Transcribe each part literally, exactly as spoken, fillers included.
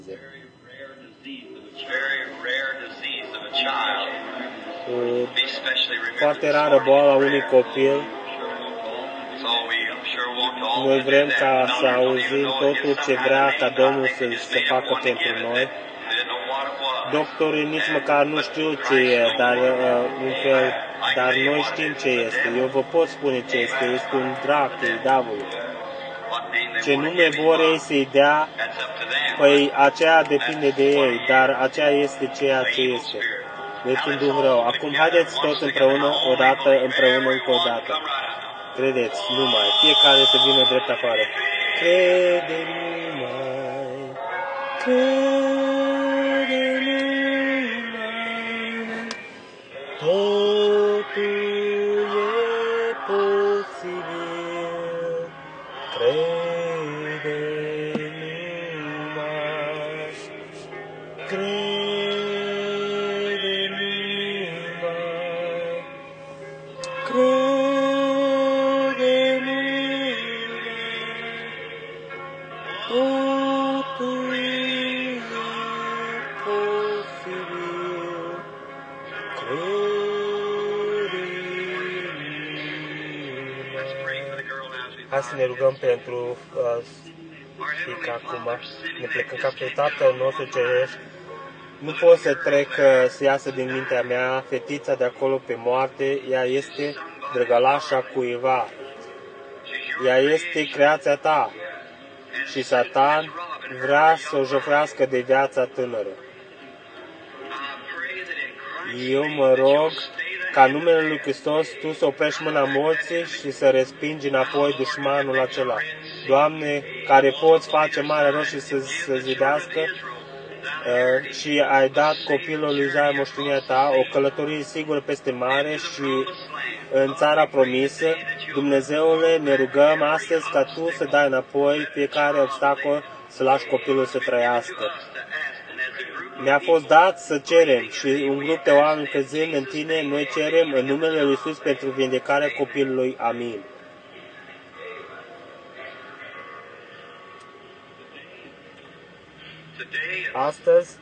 Foarte rară boala unui copil. Noi vrem ca să auzim totul ce vrea ca Domnul să, să facă pentru noi. Doctorii nici măcar nu știu ce e, dar, uh, un fel, dar noi știm ce este. Eu vă pot spune ce este. Este un drac, e diavolul. Ce nume vor ei să-i dea, păi aceea depinde de ei, dar aceea este ceea ce este. Deci un duh rău. Acum haideți toți împreună, odată, împreună, încă o dată. Credeți numai, fiecare să vină drept afară. Crede numai, crede numai, totul e posibil, crede numai, crede numai, crede. Hai să ne rugăm pentru uh, fiica acum. Ne plecăm ca pe Tatăl nostru Ceresc. Nu pot să trec, uh, să iasă din mintea mea fetița de acolo pe moarte. Ea este drăgălașa cuiva. Ea este creația ta. Și Satan vrea să o jofrească de viața tânără. Eu mă rog ca numele Lui Hristos tu să oprești mâna morții și să respingi înapoi dușmanul acela. Doamne, care poți face mare rău și să, să zidească, uh, și ai dat copilul lui Israel moștenirea ta, o călătorie sigură peste mare și în țara promisă. Dumnezeule, ne rugăm astăzi ca tu să dai înapoi fiecare obstacol, să lași copilul să trăiască. Ne-a fost dat să cerem și un grup de oameni crezând în tine, noi cerem în numele Lui Iisus pentru vindecarea copilului. Amin. Astăzi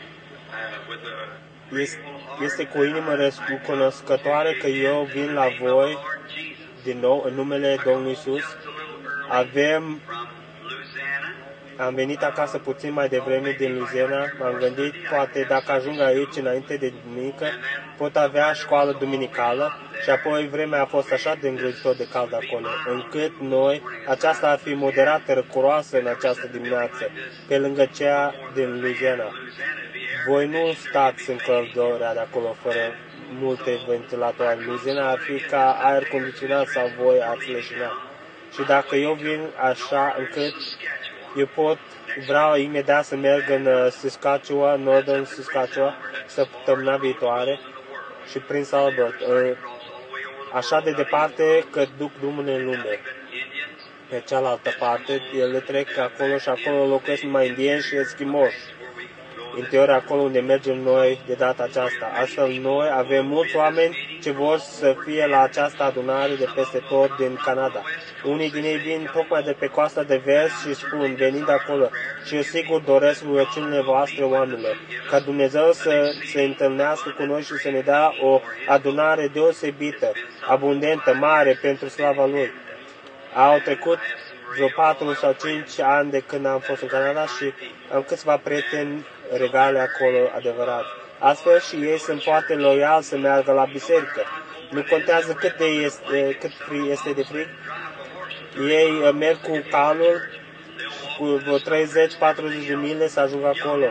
este cu o inimă recunoscătoare că eu vin la voi din nou în numele Domnului Iisus. Avem Am venit acasă puțin mai devreme din Louisiana, m-am gândit, poate dacă ajung aici înainte de duminică, pot avea școală duminicală și apoi vremea a fost așa de îngrozitor de cald acolo, încât noi, aceasta ar fi moderată, răcuroasă în această dimineață, pe lângă cea din Louisiana. Voi nu stați în căldura de acolo fără multe ventilatoare. Louisiana ar fi ca aer condiționat sau voi ați leșina. Și dacă eu vin așa încât eu pot, vreau imediat să merg în Saskatchewan, Northern Saskatchewan, săptămâna viitoare și Prince Albert, așa de departe că duc drumul în lume. Pe cealaltă parte, ele trec acolo și acolo locuiesc numai indieni și eschimoși. Interior acolo unde mergem noi de data aceasta. Astfel noi avem mulți oameni ce vor să fie la această adunare de peste tot din Canada. Unii din ei vin tocmai de pe coasta de vest și spun, venind acolo, și eu sigur doresc rugăciunile voastre, oamenilor, ca Dumnezeu să se întâlnească cu noi și să ne dea o adunare deosebită, abundentă, mare pentru slava Lui. Au trecut vreo patru sau cinci ani de când am fost în Canada și am câțiva prieteni regale acolo, adevărat. Astfel și ei sunt foarte loiali să meargă la biserică. Nu contează cât, de este, cât este de frig. Ei merg cu calul cu vreo treizeci patruzeci de mile să ajungă acolo.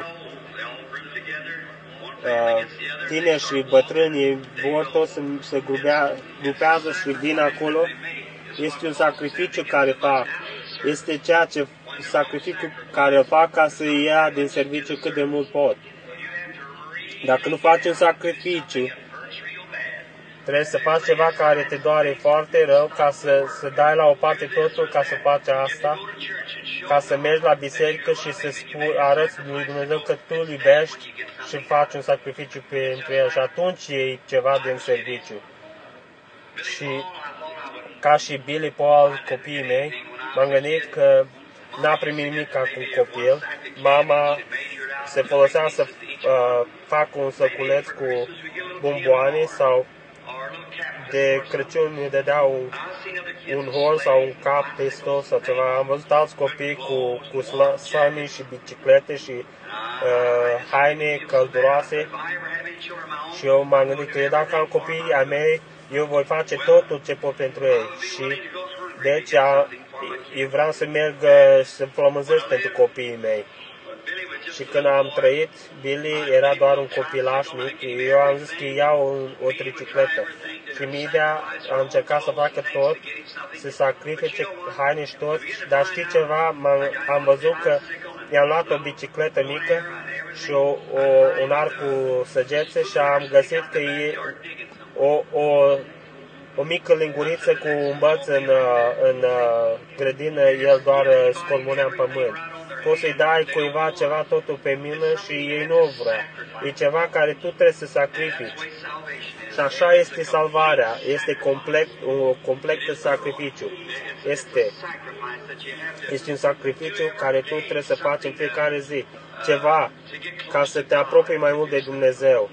Tineri și bătrâni vor toți să se grupează și vin acolo. Este un sacrificiu care fac. Este ceea ce sacrificiu care îl fac ca să ia din serviciu cât de mult pot. Dacă nu faci un sacrificiu, trebuie să faci ceva care te doare foarte rău, ca să, să dai la o parte totul ca să faci asta, ca să mergi la biserică și să spui, arăți lui Dumnezeu că tu îl iubești și faci un sacrificiu pentru el și atunci iei ceva din serviciu. Și ca și Billy Paul, copiii mei, m-am gândit că n-a primit nimic ca cu copil. Mama se folosea să uh, facă un săculeț cu bomboane sau de Crăciun îi dădea un, un hol sau un cap pistol sau ceva. Am văzut alți copii cu, cu slăni și biciclete și uh, haine călduroase și eu m-am gândit că eu dacă am copiii ai mei, eu voi face totul ce pot pentru ei și deci a, eu vreau să merg să flămânzesc pentru copiii mei. Și când am trăit, Billy era doar un copilaș mic, eu am zis că iau o, o tricicletă. Și Midea a încercat să facă tot, să sacrifice haine și tot, dar știi ceva, am văzut că i-am luat o bicicletă mică și o, o, un arc cu săgețe și am găsit că e o, o, o mică linguriță cu un băț în, în grădină, el doar scormonea în pământ. Poți să-i dai cuiva ceva totul pe mână și ei nu vrea. E ceva care tu trebuie să sacrifici. Și așa este salvarea. Este complet, un complet de sacrificiu. Este, este un sacrificiu care tu trebuie să faci în fiecare zi. Ceva ca să te apropii mai mult de Dumnezeu.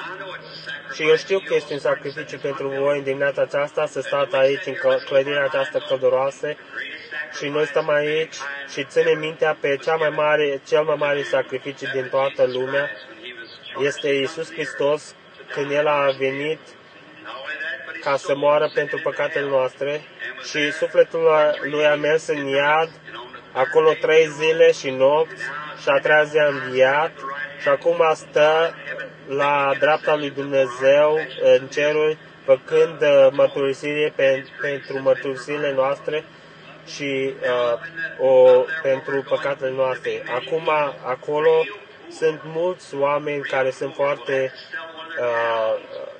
Și eu știu că este un sacrificiu pentru voi în dimineața aceasta să stați aici în clădirea aceasta călduroasă și noi stăm aici și ținem mintea pe cea mai mare, cel mai mare sacrificiu din toată lumea. Este Iisus Hristos când El a venit ca să moară pentru păcatele noastre și sufletul Lui a mers în iad, acolo trei zile și nopți și a treia zi a înviat și acum stă la dreapta lui Dumnezeu în ceruri, făcând mărturisire pe, pentru mărturisirile noastre și uh, o, pentru păcatele noastre. Acum, acolo sunt mulți oameni care sunt foarte uh,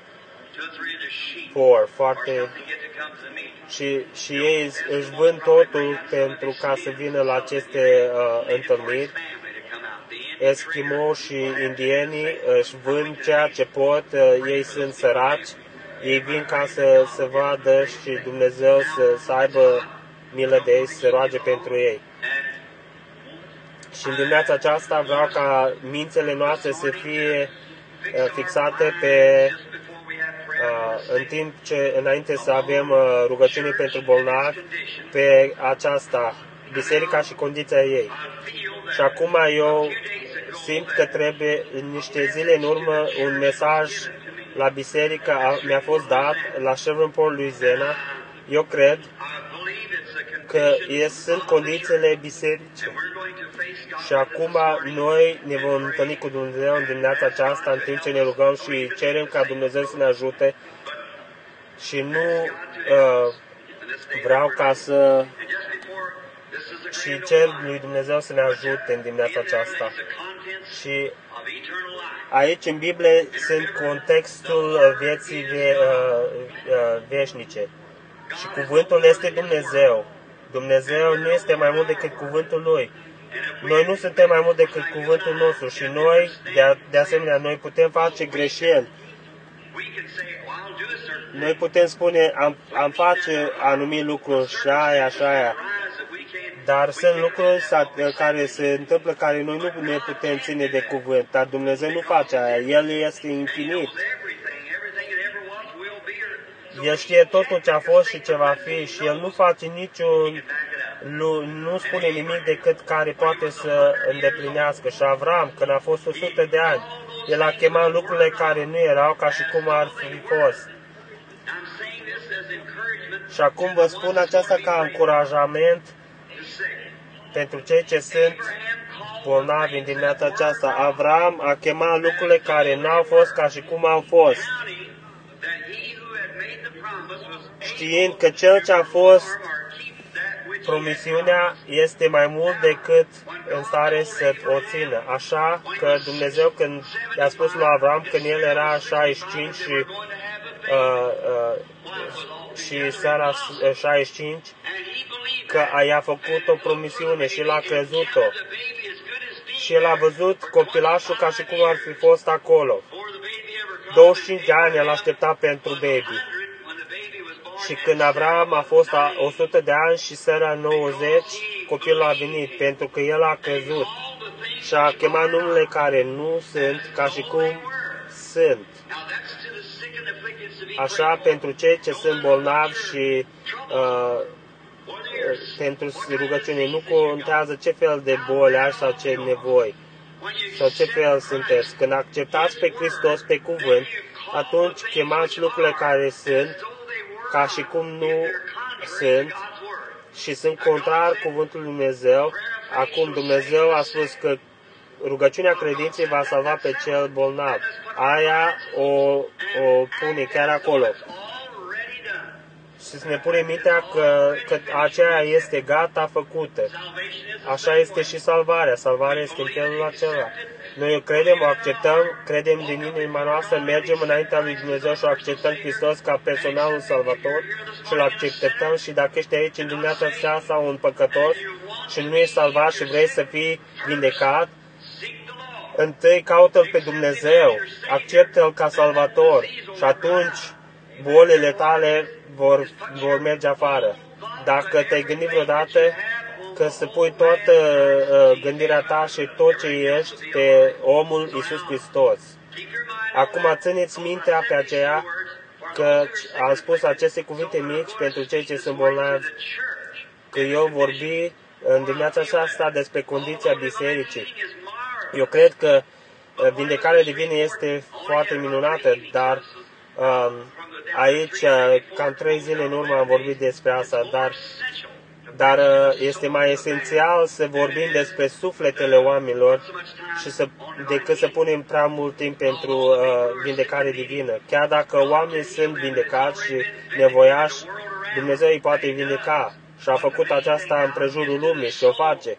poor, foarte și, și ei își vând totul pentru ca să vină la aceste uh, întâlniri. Eschimo și indienii își vând ceea ce pot, ei sunt săraci, ei vin ca să, să vadă și Dumnezeu să, să aibă milă de ei, să se roage pentru ei. Și în dimineața aceasta vreau ca mințele noastre să fie uh, fixate pe, uh, în timp ce înainte să avem uh, rugăciune pentru bolnavi, pe aceasta, biserica și condiția ei. Și acum eu simt că trebuie, în niște zile în urmă, un mesaj la biserică mi-a fost dat la Shreveport, Louisiana. Eu cred că sunt condițiile bisericii. Și acum noi ne vom întâlni cu Dumnezeu în dimineața aceasta, în timp ce ne rugăm și cerem ca Dumnezeu să ne ajute. Și nu uh, vreau ca să... și cer lui Dumnezeu să ne ajute în dimineața aceasta. Și aici în Biblie sunt contextul vieții ve, uh, uh, veșnice. Și cuvântul este Dumnezeu. Dumnezeu nu este mai mult decât cuvântul Lui. Noi nu suntem mai mult decât cuvântul nostru și noi, de, de asemenea, noi putem face greșeli. Noi putem spune, am, am face anumite lucruri și aia, și aia. Dar sunt lucruri care se întâmplă care noi nu ne putem ține de cuvânt. Dar Dumnezeu nu face aia. El este infinit. El știe totul ce a fost și ce va fi și El nu face niciun... Nu, nu spune nimic decât care poate să îndeplinească. Și Avram, când a fost o sută de ani, El a chemat lucrurile care nu erau ca și cum ar fi fost. Și acum vă spun aceasta ca încurajament pentru cei ce sunt bolnavi în dimineața aceasta. Avram a chemat lucrurile care n-au fost ca și cum au fost, știind că cel ce a fost promisiunea este mai mult decât în stare să o țină. Așa că Dumnezeu, când i-a spus lui Avram, când el era șaizeci și cinci și, uh, uh, și Sara șaizeci și cinci, că i-a făcut o promisiune și l-a crezut-o. Și el a văzut copilașul ca și cum ar fi fost acolo. douăzeci și cinci de ani el aștepta pentru baby. Și când Avram a fost a o sută de ani și Sara nouăzeci, copilul a venit, pentru că el a căzut și a chemat numele care nu sunt ca și cum sunt. Așa, pentru cei ce sunt bolnavi și uh, pentru rugăciune, nu contează ce fel de boli ai sau ce nevoi sau ce fel sunteți. Când acceptați pe Hristos pe cuvânt, atunci chemați lucrurile care sunt ca și cum nu sunt și sunt contrar cuvântul Lui Dumnezeu. Acum Dumnezeu a spus că rugăciunea credinței va salva pe cel bolnav. Aia o, o pune chiar acolo. Și să ne punem mintea că, că aceea este gata făcută. Așa este și salvarea. Salvarea este în felul acela. Noi o credem, o acceptăm, credem din inima noastră, mergem înaintea lui Dumnezeu și o acceptăm Hristos ca personalul salvator și îl acceptăm. Și dacă ești aici în dimineața aceasta sau un păcătos și nu ești salvat și vrei să fii vindecat, întâi caută-L pe Dumnezeu, acceptă-L ca salvator și atunci bolile tale vor, vor merge afară. Dacă te-ai gândit vreodată că să pui toată uh, gândirea ta și tot ce ești pe omul Iisus Hristos. Acum țineți mintea pe aceea că am spus aceste cuvinte mici pentru cei ce sunt bolnavi, că eu vorbi în dimineața aceasta despre condiția bisericii. Eu cred că vindecarea divină este foarte minunată, dar um, aici, cam trei zile în urmă am vorbit despre asta, dar, dar este mai esențial să vorbim despre sufletele oamenilor și să, decât să punem prea mult timp pentru uh, vindecare divină. Chiar dacă oamenii sunt vindecați și nevoiași, Dumnezeu îi poate vindeca și a făcut aceasta în prejurul lumii și o face.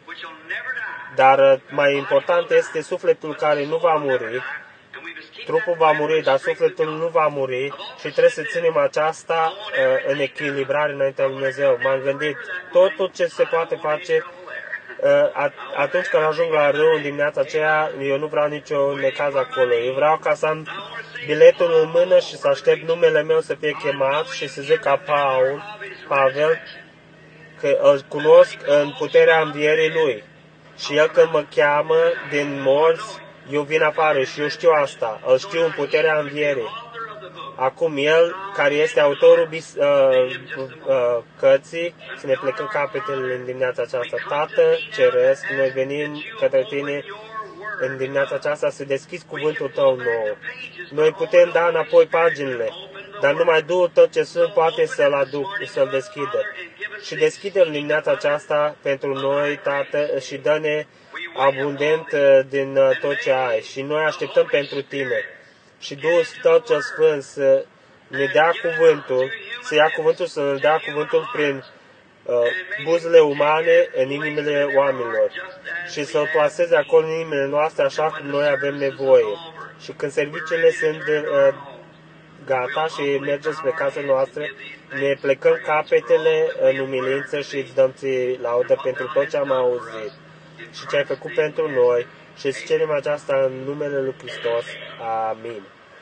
Dar mai important este sufletul care nu va muri. Trupul va muri, dar sufletul nu va muri și trebuie să ținem aceasta uh, în echilibrare înaintea lui Dumnezeu. M-am gândit, totul ce se poate face uh, atunci când ajung la râu în dimineața aceea, eu nu vreau nicio necaz acolo. Eu vreau ca să am biletul în mână și să aștept numele meu să fie chemat și să zic ca Paul, Pavel, că îl cunosc în puterea învierii lui. Și el când mă cheamă din morți, eu vin afară și eu știu asta. Îl știu în puterea învierii. Acum el, care este autorul bis, uh, uh, cărții, să ne plecăm capetele în dimineața aceasta. Tată Ceresc, noi venim către tine în dimineața aceasta să deschizi cuvântul tău nou. Noi putem da înapoi paginile, dar numai Duhul tău ce sunt poate să-l aduc, să-l deschidă. Și deschide-l dimineața aceasta pentru noi, Tată, și dă-ne abundent din tot ce ai. Și noi așteptăm pentru tine. Și Duhul tău cel Sfânt să ne dea cuvântul, să ia cuvântul, să ne dea cuvântul prin uh, buzele umane în inimile oamenilor. Și să-l plaseze acolo în inimile noastre așa cum noi avem nevoie. Și când serviciile sunt uh, gata și mergem spre casele noastre, ne plecăm capetele în umilință și îți dăm ție laudă pentru tot ce am auzit și ce ai făcut pentru noi și îți cerem aceasta în numele Lui Hristos. Amin.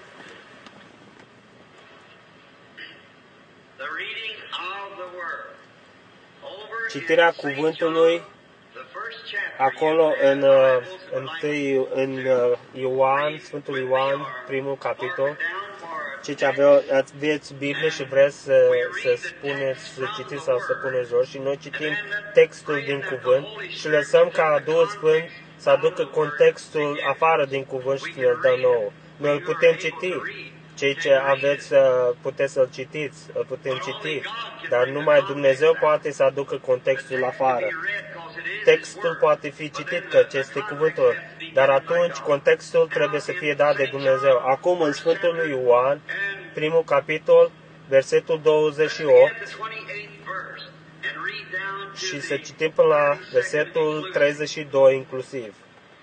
Citirea cuvântului acolo în, în, în Ioan, Sfântul Ioan, primul capitol. Cei ce aveți Biblie și vreți să, să spuneți, să citiți sau să puneți jos, și noi citim textul din cuvânt și lăsăm ca Duhul Sfânt să aducă contextul afară din cuvânt și ne-l dă nouă. Noi îl putem citi. Cei ce aveți, puteți să-l citiți, îl putem citi, dar numai Dumnezeu poate să aducă contextul afară. Textul poate fi citit, căci este cuvântul, dar atunci contextul trebuie să fie dat de Dumnezeu. Acum, în Sfântul lui Ioan, primul capitol, versetul douăzeci și opt, și să citim până la versetul treizeci și doi inclusiv.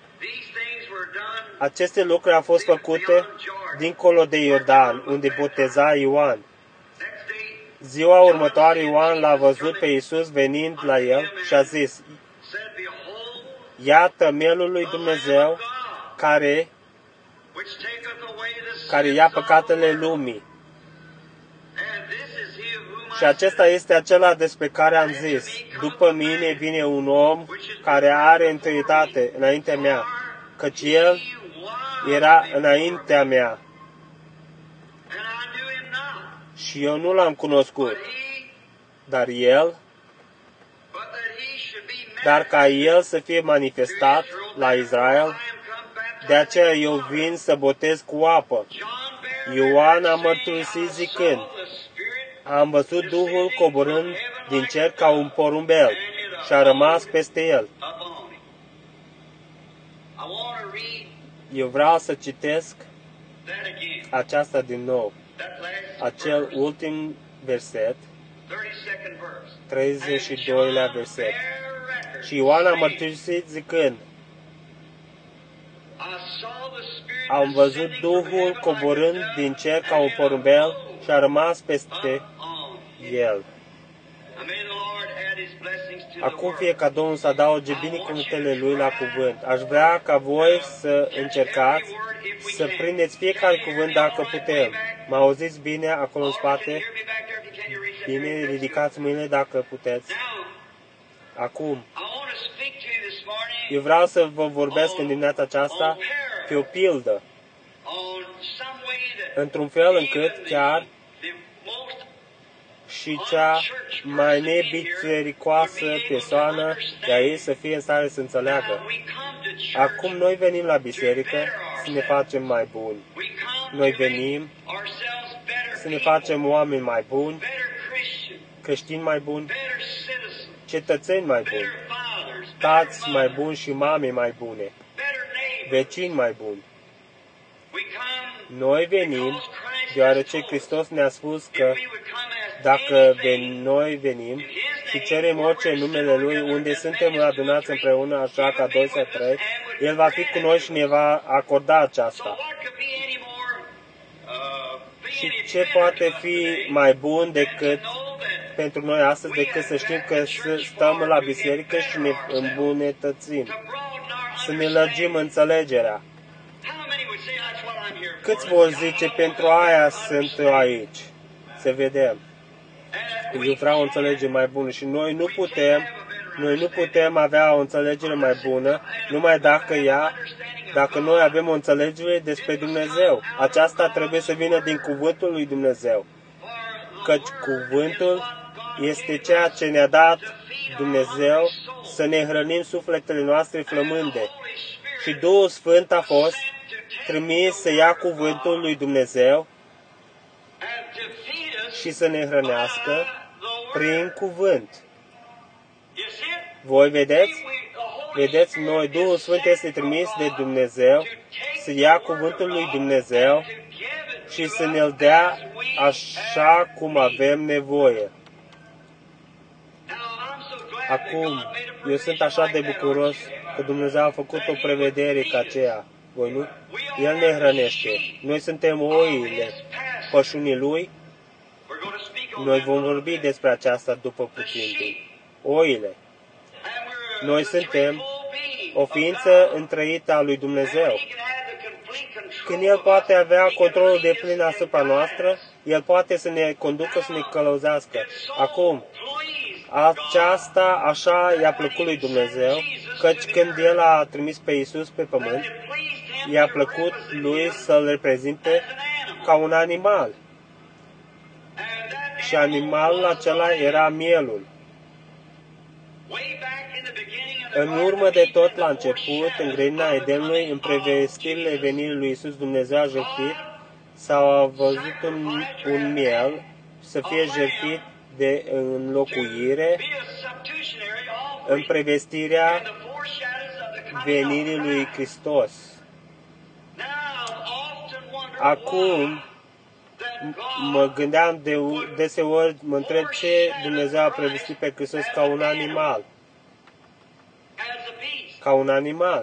Aceste lucruri au fost făcute dincolo de Iordan, unde boteza Ioan. Ziua următoare Ioan l-a văzut pe Iisus venind la el și a zis: Iată mielul lui Dumnezeu care, care ia păcatele lumii. Și acesta este acela despre care am zis. După mine vine un om care are întâietate înaintea mea, căci el era înaintea mea. Și eu nu l-am cunoscut. Dar el, dar ca el să fie manifestat la Israel, de aceea eu vin să botez cu apă. Ioan a mărturisit zicând, am văzut Duhul coborând din cer ca un porumbel și a rămas peste el. Eu vreau să citesc aceasta din nou. Acel ultim verset, treizeci și doilea verset. Și Ioan a mărturisit zicând, am văzut Duhul coborând din cer ca un porumbel și a rămas peste el. Acum fie ca Domnul să adauge binecuvântele Lui la cuvânt. Aș vrea ca voi să încercați să prindeți fiecare cuvânt dacă putem. Mă auziți bine acolo în spate? Bine, ridicați mâinile dacă puteți. Acum, eu vreau să vă vorbesc în dimineața aceasta pe o pildă, într-un fel încât chiar și cea mai nebisericoasă persoană de aici să fie în stare să înțeleagă. Acum noi venim la biserică să ne facem mai buni. Noi venim să ne facem oameni mai buni, creștini mai buni, cetățeni mai buni, tați mai buni și mame mai bune, vecini mai buni. Noi venim deoarece Hristos ne-a spus că dacă ven, noi venim și cerem orice în numele Lui, unde suntem adunați împreună, așa ca doi sau trei, El va fi cu noi și ne va acorda aceasta. Și ce poate fi mai bun decât pentru noi astăzi, decât să știm că stăm la biserică și ne îmbunătățim, să ne lărgim înțelegerea. Câți vor zice, pentru aia sunt eu aici? Să vedem. Eu vreau o înțelegere mai bună și noi nu putem, noi nu putem avea o înțelegere mai bună numai dacă ea, dacă noi avem o înțelegere despre Dumnezeu. Aceasta trebuie să vină din cuvântul lui Dumnezeu. Căci cuvântul este ceea ce ne-a dat Dumnezeu să ne hrănim sufletele noastre flămânde. Și Duhul Sfânt a fost trimis să ia cuvântul lui Dumnezeu și să ne hrănească prin cuvânt. Voi vedeți? Vedeți, noi, Duhul Sfânt este trimis de Dumnezeu să ia cuvântul lui Dumnezeu și să ne-l dea așa cum avem nevoie. Acum, eu sunt așa de bucuros că Dumnezeu a făcut o prevedere ca aceea. Voi nu? El ne hrănește. Noi suntem oile pășunii Lui. Noi vom vorbi despre aceasta după puțin timp. Oile. Noi suntem o ființă întrăită a lui Dumnezeu. Când El poate avea controlul de plin asupra noastră, El poate să ne conducă, să ne călăuzească. Acum, aceasta așa i-a plăcut lui Dumnezeu, căci când El a trimis pe Iisus pe pământ, i-a plăcut Lui să-L reprezinte ca un animal. Și animalul acela era mielul. În urmă de tot la început, în grădina Edenului, în prevestirile venirii lui Iisus, Dumnezeu a jertfit sau a văzut un, un miel să fie jertfit de înlocuire în prevestirea venirii lui Hristos. Acum, mă gândeam de deseori, mă întreb ce Dumnezeu a prevestit pe Hristos ca un animal. Ca un animal.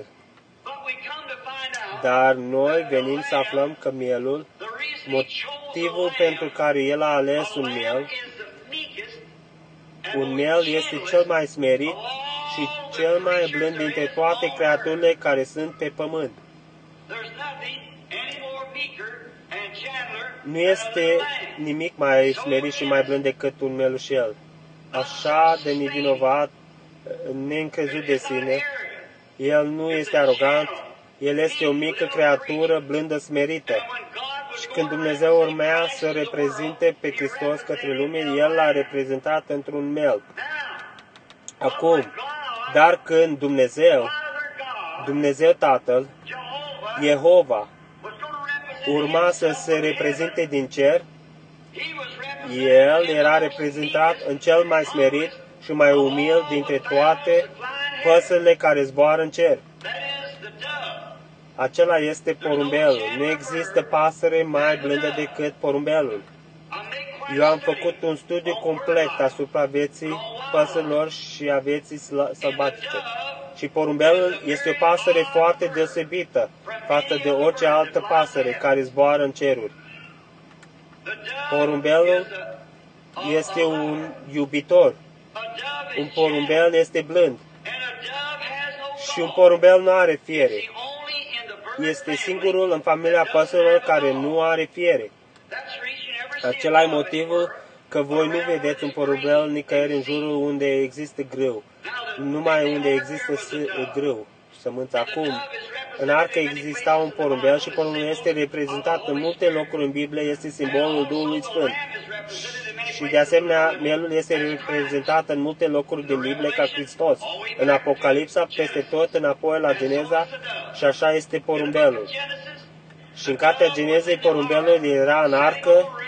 Dar noi venim să aflăm că mielul, motivul pentru care El a ales un miel, un miel este cel mai smerit și cel mai blând dintre toate creaturile care sunt pe pământ. Nu este nimic mai smerit și mai blând decât un melușel, așa de nevinovat, neîncrezut de sine. El nu este arogant, el este o mică creatură blândă, smerită. Și când Dumnezeu urmea să reprezinte pe Hristos către lume, El l-a reprezentat într-un mel. Acum, dar când Dumnezeu, Dumnezeu Tatăl, Jehova, urma să se reprezinte din cer, El era reprezentat în cel mai smerit și mai umil dintre toate păsările care zboară în cer. Acela este porumbelul. Nu există pasăre mai blândă decât porumbelul. Eu am făcut un studiu complet asupra vieții păsărilor și a vieții sălbatice. Și porumbelul este o pasăre foarte deosebită față de orice altă pasăre care zboară în ceruri. Porumbelul este un iubitor. Un porumbel este blând. Și un porumbel nu are fiere. Este singurul în familia păsărilor care nu are fiere. Acela e motivul că voi nu vedeți un porumbel nicăieri în jurul unde există grâu, numai unde există grâu, sămânță. Acum, în arcă exista un porumbel și porumbelul este reprezentat în multe locuri în Biblie, este simbolul Duhului Sfânt. Și de asemenea, mielul este reprezentat în multe locuri din Biblie ca Hristos. În Apocalipsa, peste tot, înapoi la Geneza, și așa este porumbelul. Și în cartea Genezei, porumbelul era în arcă,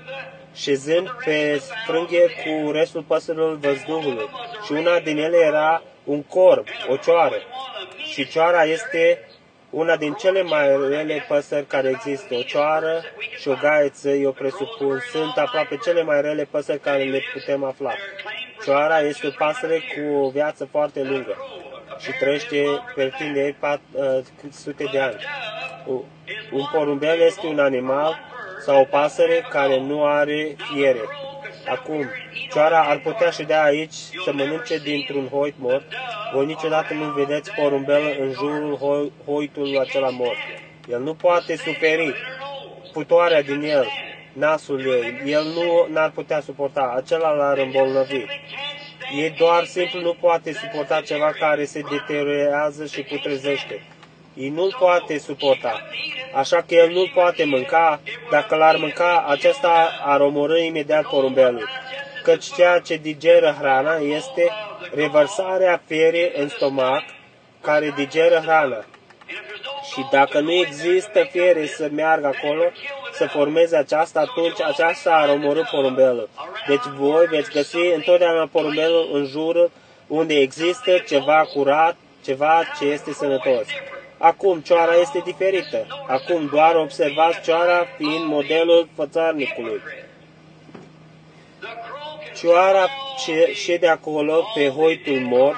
șezând pe frânghie cu restul păsărilor văzduhului. Și una din ele era un corb, o cioară. Și cioara este una din cele mai rele păsări care există. O cioară și o gaiță, eu presupun, sunt aproape cele mai rele păsări care le putem afla. Cioara este o pasăre cu o viață foarte lungă și trăiește pe timp de sute de ani. Un porumbel este un animal sau o pasăre care nu are fiere. Acum, cioara ar putea ședea aici să mănânce dintr-un hoit mort. Voi niciodată nu vedeți porumbel în jurul ho- hoitului acela mort. El nu poate suferi putoarea din el, nasul ei. El nu n-ar putea suporta. Acela l-ar îmbolnăvi. Ei doar simplu nu poate suporta ceva care se deteriorează și putrezește. Ei nu-l poate suporta. Așa că el nu-l poate mânca. Dacă l-ar mânca, acesta ar omorâ imediat porumbelul. Căci ceea ce digeră hrana este revărsarea fierii în stomac, care digeră hrana. Și dacă nu există fiere să meargă acolo, să formeze aceasta, atunci aceasta ar omorâ porumbelul. Deci voi veți găsi întotdeauna porumbelul în jurul unde există ceva curat, ceva ce este sănătos. Acum, cioara este diferită. Acum, doar observați cioara fiind modelul fățarnicului. Cioara șede acolo pe hoitul mort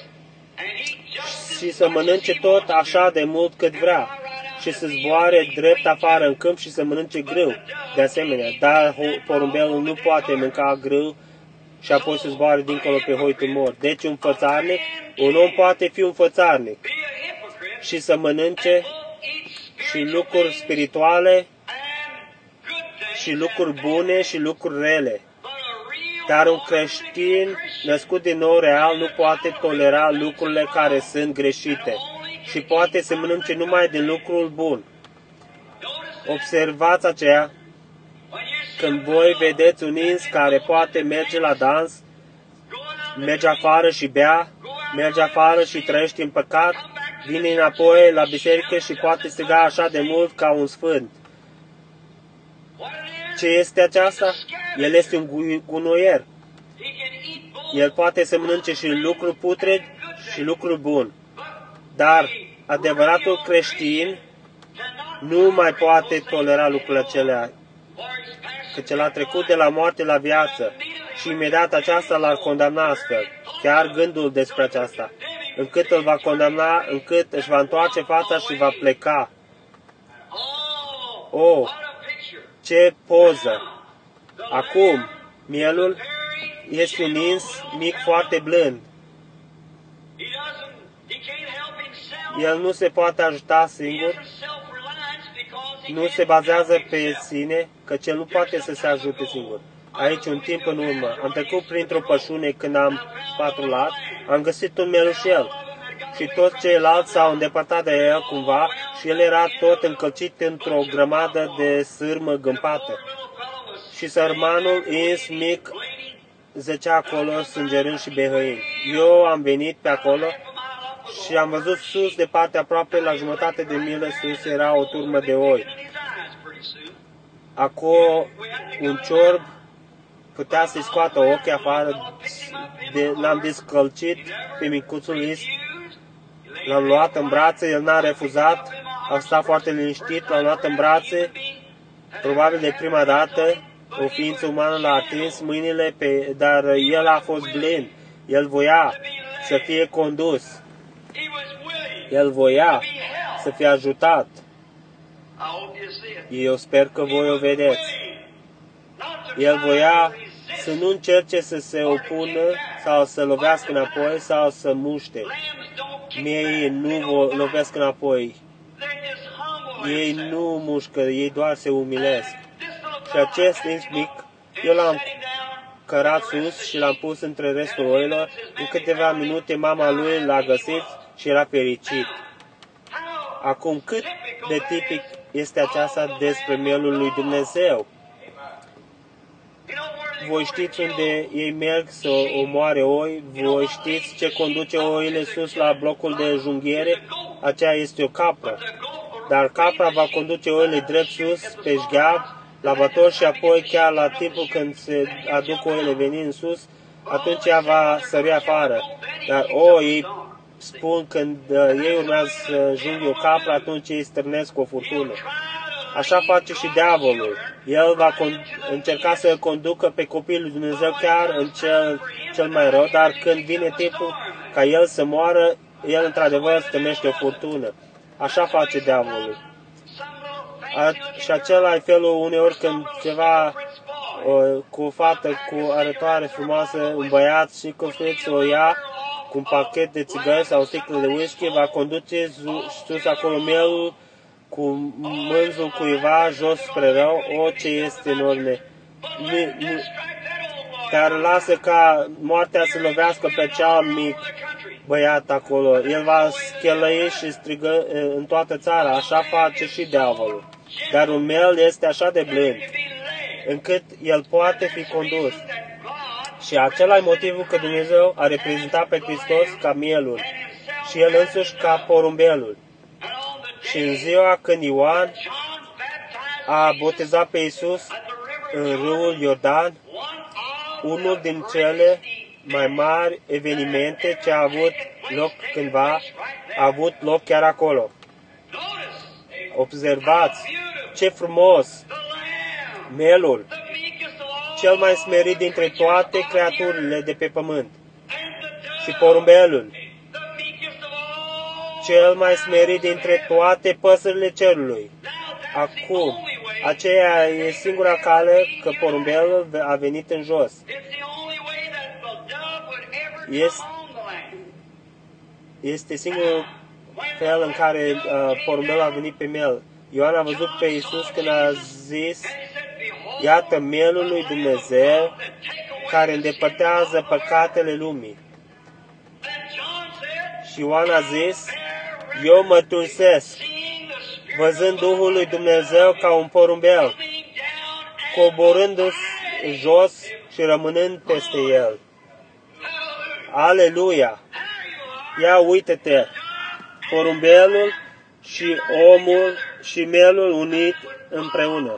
și să mănânce tot așa de mult cât vrea și să zboare drept afară în câmp și să mănânce grâu. De asemenea, dar porumbelul nu poate mânca grâu și apoi să zboare dincolo pe hoitul mort. Deci un fățarnic, un om poate fi un fățarnic și să mănânce și lucruri spirituale și lucruri bune și lucruri rele. Dar un creștin născut din nou real nu poate tolera lucrurile care sunt greșite și poate să mănânce numai din lucrul bun. Observați aceea, când voi vedeți un ins care poate merge la dans, merge afară și bea, merge afară și trăiește în păcat, vine înapoi la biserică și poate striga așa de mult ca un sfânt. Ce este aceasta? El este un gunoier. El poate să mănânce și lucruri putredi și lucruri buni. Dar adevăratul creștin nu mai poate tolera lucrurile acelea, căci el a trecut de la moarte la viață și imediat aceasta l-ar condamna astfel. Chiar gândul despre aceasta, încât îl va condamna, încât își va întoarce fața și va pleca. Oh, ce poză! Acum, mielul este un ins mic foarte blând. El nu se poate ajuta singur, nu se bazează pe sine, căci el nu poate să se ajute singur. Aici, un timp în urmă, am trecut printr-o pășune când am patrulat, am găsit un melușel și toți ceilalți s-au îndepărtat de el cumva și el era tot încălcit într-o grămadă de sârmă gâmpată. Și sărmanul ins mic zăcea acolo, sângerând și behăind. Eu am venit pe acolo și am văzut sus, de partea aproape la jumătate de milă sus, era o turmă de oi. Acolo un ciorb putea să-i scoată ochii afară, de, l-am descălcit pe micuțul Is, l-am luat în brațe, el n-a refuzat, a stat foarte liniștit, l-am luat în brațe, probabil de prima dată, o ființă umană l-a atins mâinile, pe, dar el a fost blind, el voia să fie condus, el voia să fie ajutat. Eu sper că voi o vedeți. El voia să nu încerce să se opună sau să lovească înapoi sau să muște. Miei nu lovesc înapoi. Ei nu mușcă, ei doar se umilesc. Și acest ins mic, eu l-am cărat sus și l-am pus între restul oilor. În câteva minute mama lui l-a găsit și era fericit. Acum, cât de tipic este aceasta despre mielul lui Dumnezeu? Voi știți unde ei merg să omoare oi, voi știți ce conduce oile sus la blocul de junghiere, aceea este o capră. Dar capra va conduce oile drept sus, pe șgheab, la bător și apoi chiar la timpul când se aduc oile venind sus, atunci ea va sări afară. Dar oii spun când uh, ei urmează să junghi o capră, atunci ei stârnesc o furtună. Așa face și diavolul. El va încerca să conducă pe copilul lui Dumnezeu chiar în cel, cel mai rău, dar când vine timpul ca el să moară, el într-adevăr stârnește o furtună. Așa face diavolul. A, și acela e felul uneori când ceva o, cu o fată cu arătoare frumoasă, un băiat și cu feță o ia cu un pachet de țigări sau o sticlă de whisky, va conduce sus acolo mielul cu mânzul cuiva jos spre rău, o, ce este în urme. Dar lasă ca moartea să lovească pe cel mic băiat acolo. El va schelăi și strigă în toată țara, așa face și diavolul. Dar un miel este așa de blând, încât el poate fi condus. Și acela e motivul că Dumnezeu a reprezentat pe Hristos ca mielul și El însuși ca porumbelul. Și în ziua când Ioan a botezat pe Iisus în râul Iordan, unul din cele mai mari evenimente ce a avut loc cândva, a avut loc chiar acolo. Observați ce frumos! Mielul, cel mai smerit dintre toate creaturile de pe pământ, și porumbelul, cel mai smerit dintre toate păsările cerului. Acum, aceea e singura cale că porumbelul a venit în jos. Este, este singurul fel în care uh, porumbelul a venit pe miel. Ioan a văzut pe Iisus când a zis: iată mielul lui Dumnezeu care îndepărtează păcatele lumii. Și Ioan a zis: eu mă tunsesc, văzând Duhul lui Dumnezeu ca un porumbel, coborându-se jos și rămânând peste el. Aleluia! Ia uite-te! Porumbelul și omul și mielul unit împreună.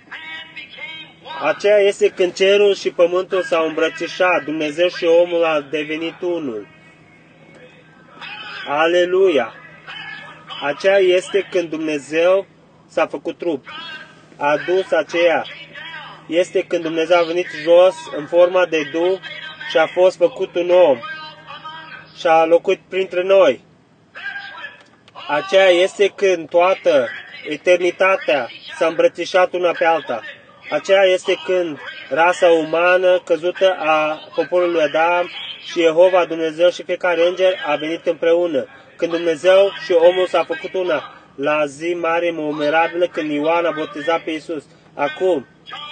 Aceea este când cerul și pământul s-au îmbrățișat, Dumnezeu și omul a devenit unul. Aleluia! Aceea este când Dumnezeu s-a făcut trup. A adus aceea. Este când Dumnezeu a venit jos în forma de Duh și a fost făcut un om și a locuit printre noi. Aceea este când toată eternitatea s-a îmbrățișat una pe alta. Aceea este când rasa umană căzută a poporului Adam și Jehova Dumnezeu și fiecare înger a venit împreună. când Dumnezeu și omul s-a făcut una, la zi mare memorabilă când Ioan a botezat pe Iisus. Acum,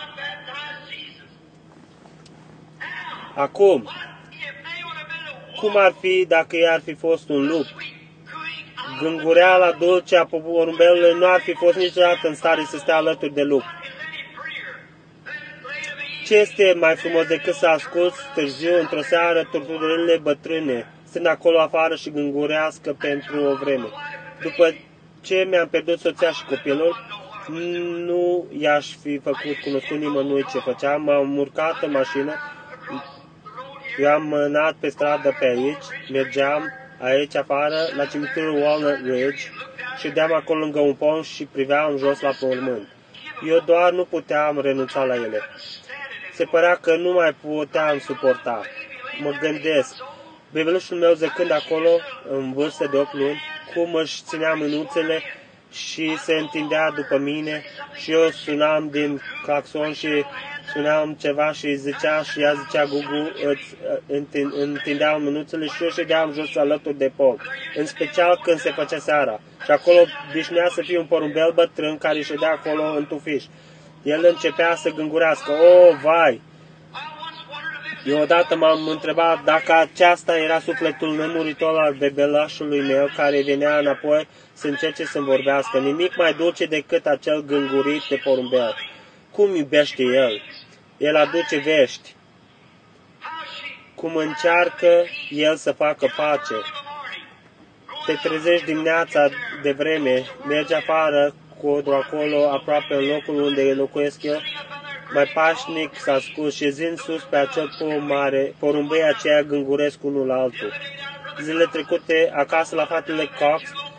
acum, cum ar fi dacă ei ar fi fost un lup? Gângureala dulce a porumbelului nu ar fi fost niciodată în stare să stea alături de lup. Ce este mai frumos decât să asculți târziu, într-o seară, torturile bătrâne, stând acolo afară și gângurească pentru o vreme? După ce mi-am pierdut soția și copilul, nu i-aș fi făcut cunoscut nimănui ce făceam. M-am urcat în mașină, eu am mânat pe stradă pe aici, mergeam aici afară, la cimitirul Walnut Ridge, și deam acolo lângă un pom și priveam jos la pământ. Eu doar nu puteam renunța la ele. Se părea că nu mai puteam suporta. Mă gândesc, bebelușul meu zăcând acolo, în vârstă de opt luni, cum își ținea mânuțele și se întindea după mine și eu sunam din claxon și spuneam ceva și îi zicea și ea zicea Gugu, îți întindeam mânuțele și eu ședeam jos alături de pom, în special când se făcea seara. Și acolo obișnuia să fie un porumbel bătrân care ședea acolo în tufiș. El începea să gângurească. Oh, vai! Eu odată m-am întrebat dacă aceasta era sufletul nemuritor al bebelașului meu care venea înapoi să încerce să-mi vorbească. Nimic mai dulce decât acel gângurit de porumbel. Cum iubește el? El aduce vești. Cum încearcă el să facă pace. Te trezești dimineața de vreme, mergi afară, codru acolo, aproape în locul unde locuiesc eu, mai pașnic s-a scurs și zind sus pe acel pom mare, porumbei aceia gânguresc unul la altul. Zile trecute, acasă la fratele Cox,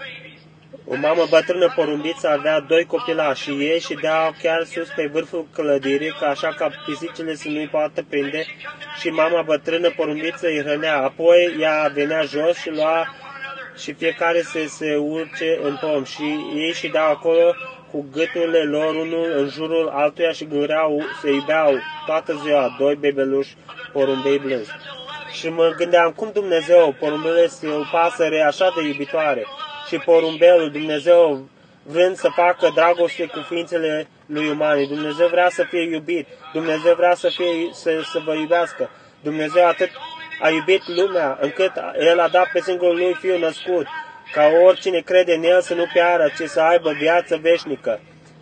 o mamă bătrână porumbiță avea doi copilași și ei și deau chiar sus pe vârful clădirii, ca așa ca pisicile să nu-i poată prinde, și mama bătrână porumbiță îi hrănea. Apoi ea venea jos și lua și fiecare se, se urce în pom și ei și dau acolo cu gâturile lor unul în jurul altuia și gângureau, se iubeau toată ziua, doi bebeluși porumbei blânzi. Și mă gândeam, cum Dumnezeu, porumbelul este o pasăre așa de iubitoare și porumbelul, Dumnezeu vrând să facă dragoste cu ființele lui umane, Dumnezeu vrea să fie iubit, Dumnezeu vrea să, fie, să, să vă iubească, Dumnezeu atât a iubit lumea încât El a dat pe singurul Lui Fiu născut, ca oricine crede în El să nu piară, ci să aibă viață veșnică.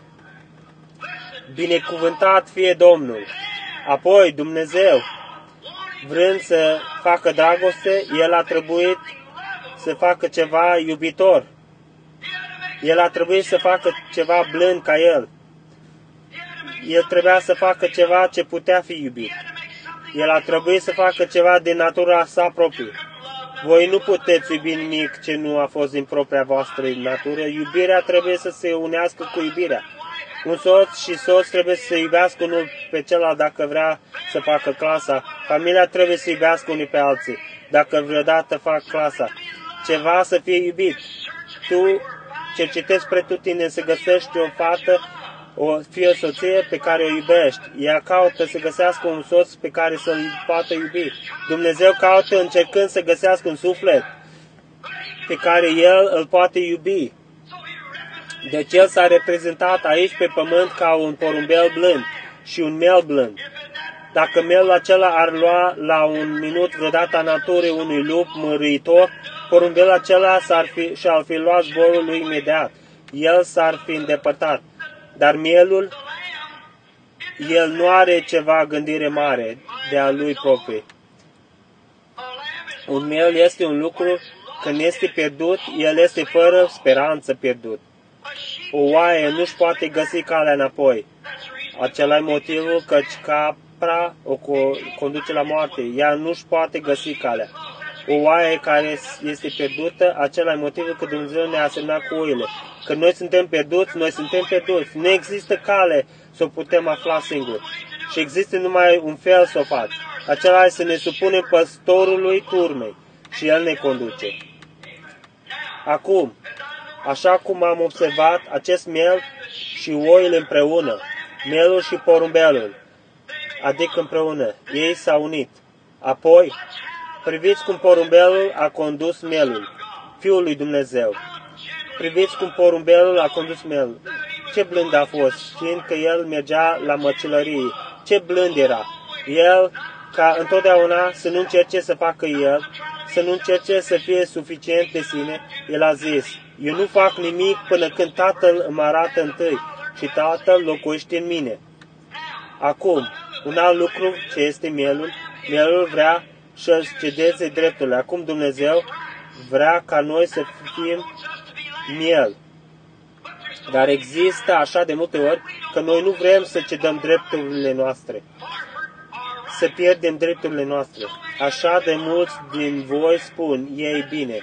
Binecuvântat fie Domnul! Apoi Dumnezeu, vrând să facă dragoste, El a trebuit să facă ceva iubitor. El a trebuit să facă ceva blând ca El. El trebuia să facă ceva ce putea fi iubit. El a trebuit să facă ceva din natura sa proprie. Voi nu puteți iubi nimic ce nu a fost din propria voastră natură. Iubirea trebuie să se unească cu iubirea. Un soț și soț trebuie să se iubească unul pe celălalt dacă vrea să facă clasa. Familia trebuie să iubească unii pe alții dacă vreodată fac clasa. Ceva să fie iubit. Tu cercetezi pretutine să găsești o fată, o fie o soție pe care o iubești. Ea caută să găsească un soț pe care să-l poată iubi. Dumnezeu caută încercând să găsească un suflet pe care El îl poate iubi. Deci El s-a reprezentat aici pe pământ ca un porumbel blând și un mel blând. Dacă melul acela ar lua la un minut vreodată naturii unui lup măruitor, porumbelul acela s-ar fi, și-ar fi luat zborul lui imediat. El s-ar fi îndepărtat. Dar mielul, el nu are ceva gândire mare de a lui proprie. Un miel este un lucru, când este pierdut, el este fără speranță pierdut. O oaie nu-și poate găsi calea înapoi. Acela e motivul căci capra o conduce la moarte. Ea nu-și poate găsi calea. O oaie care este pierdută, acela e motivul că Dumnezeu ne-a asemnat cu oile. Când noi suntem pierduți, noi suntem pierduți. Nu există cale să o putem afla singuri. Și există numai un fel să o faci. Acela e să ne supunem păstorului turmei și el ne conduce. Acum, așa cum am observat, acest miel și oile împreună, mielul și porumbelul, adică împreună, ei s-au unit. Apoi, priviți cum porumbelul a condus mielul. Fiul lui Dumnezeu. Priviți cum porumbelul a condus mielul. Ce blând a fost, știind că el mergea la măcelărie. Ce blând era. El, ca întotdeauna, să nu încerce să facă el, să nu încerce să fie suficient de sine, el a zis, eu nu fac nimic până când Tatăl îmi arată întâi și Tatăl locuiește în mine. Acum, un alt lucru ce este mielul, mielul vrea să-și cedeze drepturile. Acum Dumnezeu vrea ca noi să fim miel. Dar există așa de multe ori că noi nu vrem să cedăm drepturile noastre, să pierdem drepturile noastre. Așa de mulți din voi spun, ei bine,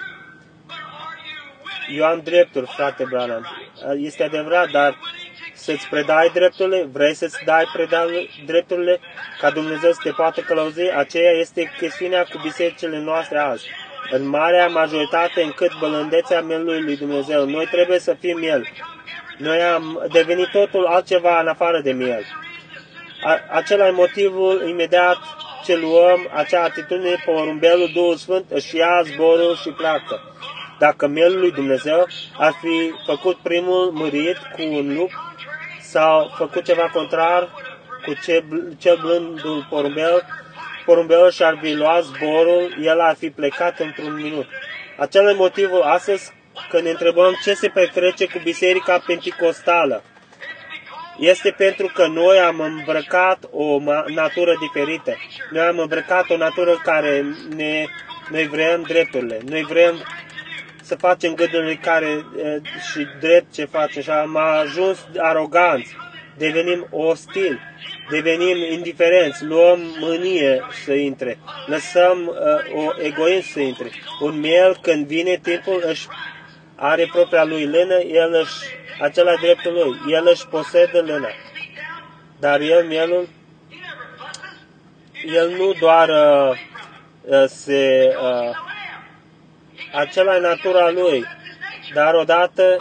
eu am drepturi, frate Branham. Este adevărat, dar să-ți predai drepturile, vrei să-ți dai predai drepturile ca Dumnezeu să te poată călăuzi? Aceea este chestiunea cu bisericile noastre azi. În marea majoritate încât bălândețea mielului lui Dumnezeu. Noi trebuie să fim miel. Noi am devenit totul altceva în afară de miel. Acela e motivul imediat ce luăm acea atitudine, porumbelul Duhul Sfânt își ia zborul și pleacă. Dacă mielul lui Dumnezeu ar fi făcut primul mărit cu un lup sau făcut ceva contrar cu ce, cel blândul porumbel, porumbelul și-ar fi luat zborul, el ar fi plecat într-un minut. Acela e motivul astăzi când ne întrebăm ce se petrece cu biserica penticostală. Este pentru că noi am îmbrăcat o natură diferită. Noi am îmbrăcat o natură care ne, noi vrem drepturile. Noi vrem să facem gândurile care și drept ce facem. Și am ajuns aroganți. Devenim ostili. Devenim indiferenți. Luăm mânie să intre. Lăsăm uh, o egoism să intre. Un miel, când vine timpul, își are propria lui lână, el își, acela dreptul lui, el își posedă lâna. Dar el, mielul, el nu doar uh, se, uh, acela e natura lui, dar odată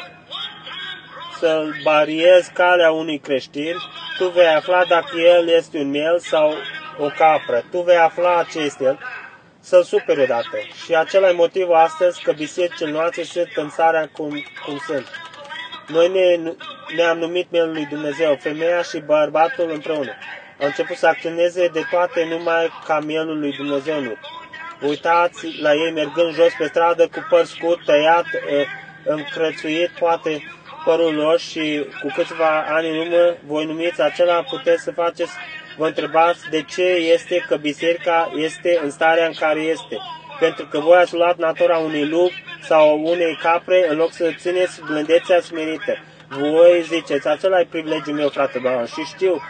să-l bariezi calea unui creștin, tu vei afla dacă el este un miel sau o capră. Tu vei afla ce este el, să-l superi odată. Și acela e motivul astăzi că bisericile noastre sunt în țara cum, cum sunt. Noi ne, ne-am numit mielul lui Dumnezeu, femeia și bărbatul împreună. Au început să acționeze de toate numai ca mielul lui Dumnezeu nu. Uitați la ei mergând jos pe stradă cu păr scurt, tăiat, încrățuit toate părul lor și cu câțiva ani în urmă voi numiți acela, puteți să faceți, vă întrebați de ce este că biserica este în starea în care este. Pentru că voi ați luat natura unui lup sau unei capre în loc să țineți blândețea smerită. Voi ziceți, acela e privilegiul meu, frate Branham, și știu,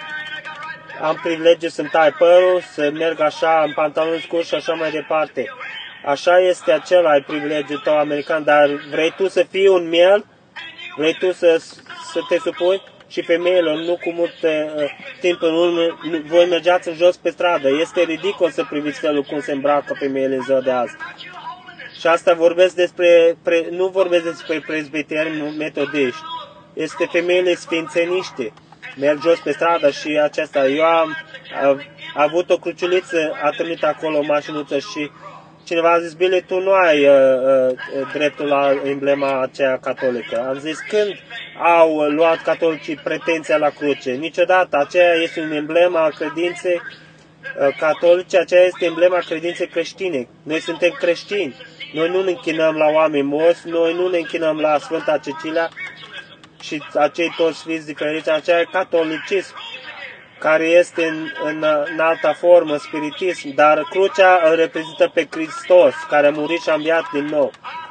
am privilegiu să-mi tai părul, să merg așa în pantaloni scurți și așa mai departe. Așa este acela, e privilegiul tău american, dar vrei tu să fii un miel? Vrei tu să, să te supui? Și femeilor, nu cu mult uh, timp în urmă, voi mergeați în jos pe stradă. Este ridicol să priviți felul cum se îmbracă femeile în ziua de azi. Și asta vorbesc despre, pre, nu vorbesc despre prezbiteri metodiști. Este femeile sfințeniște. Merg jos pe stradă și aceasta. Eu am a, a avut o cruciuliță, a trăit acolo o mașinuță și cineva a zis, Billy, tu nu ai uh, uh, dreptul la emblema aceea catolică. Am zis, când au luat catolicii pretenția la cruce? Niciodată. Aceea este un emblem al credinței uh, catolice, aceea este emblema credinței creștine. Noi suntem creștini. Noi nu ne închinăm la oameni morți, noi nu ne închinăm la Sfânta Cecilia și acei toți sfinți diferiți. Aceea e catolicism, care este în, în, în alta formă, spiritism, dar crucea îl reprezintă pe Hristos, care a murit și a înviat din nou.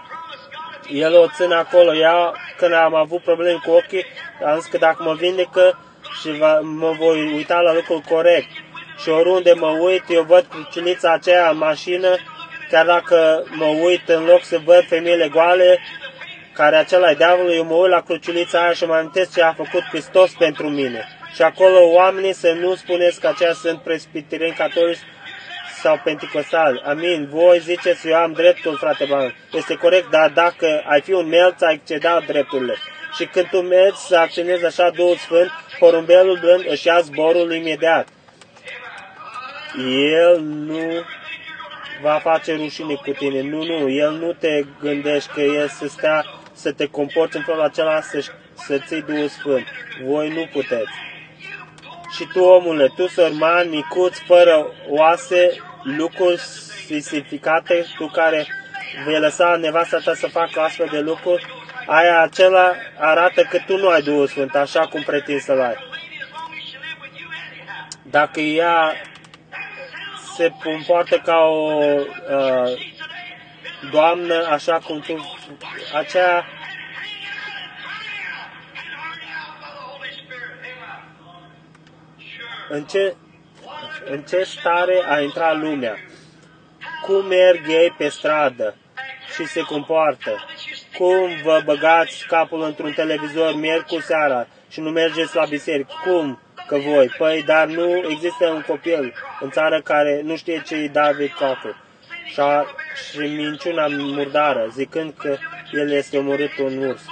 El o ține acolo. Ea, când am avut probleme cu ochii, am zis că dacă mă vindecă și va, mă voi uita la lucrul corect. Și oriunde mă uit, eu văd cruciulița aceea în mașină, chiar dacă mă uit în loc să văd femeile goale, care acela e diavolul, eu mă uit la cruciulița aia și mă amintesc ce a făcut Hristos pentru mine. Și acolo oamenii să nu spuneți că aceia sunt presbitereni catolici sau penticostali. Amin. Voi ziceți, eu am dreptul, frate Branham. Este corect, dar dacă ai fi un mel, ți-ai excedat drepturile. Și când tu mergi să acționezi așa Duhul Sfânt, porumbelul blând își ia zborul imediat. El nu va face rușine cu tine. Nu, nu, El nu te gândește că El să stea, să te comporți în felul acela, să, să ții Duhul Sfânt. Voi nu puteți. Și tu, omule, tu, sărman, micuț, fără oase, lucruri sisificate, tu care vei lăsa nevasta ta să facă astfel de lucruri, aia acela arată că tu nu ai Duhul Sfânt, așa cum pretinzi să-l ai. Dacă ea se comportă ca o uh, doamnă, așa cum tu, aceea în ce, în ce stare a intrat lumea, cum merg ei pe stradă și se comportă, cum vă băgați capul într-un televizor miercuri seara și nu mergeți la biserică, cum că voi? Păi, dar nu există un copil în țară care nu știe ce e David Cocker și, a, și minciuna murdară, zicând că el este omorât un urs.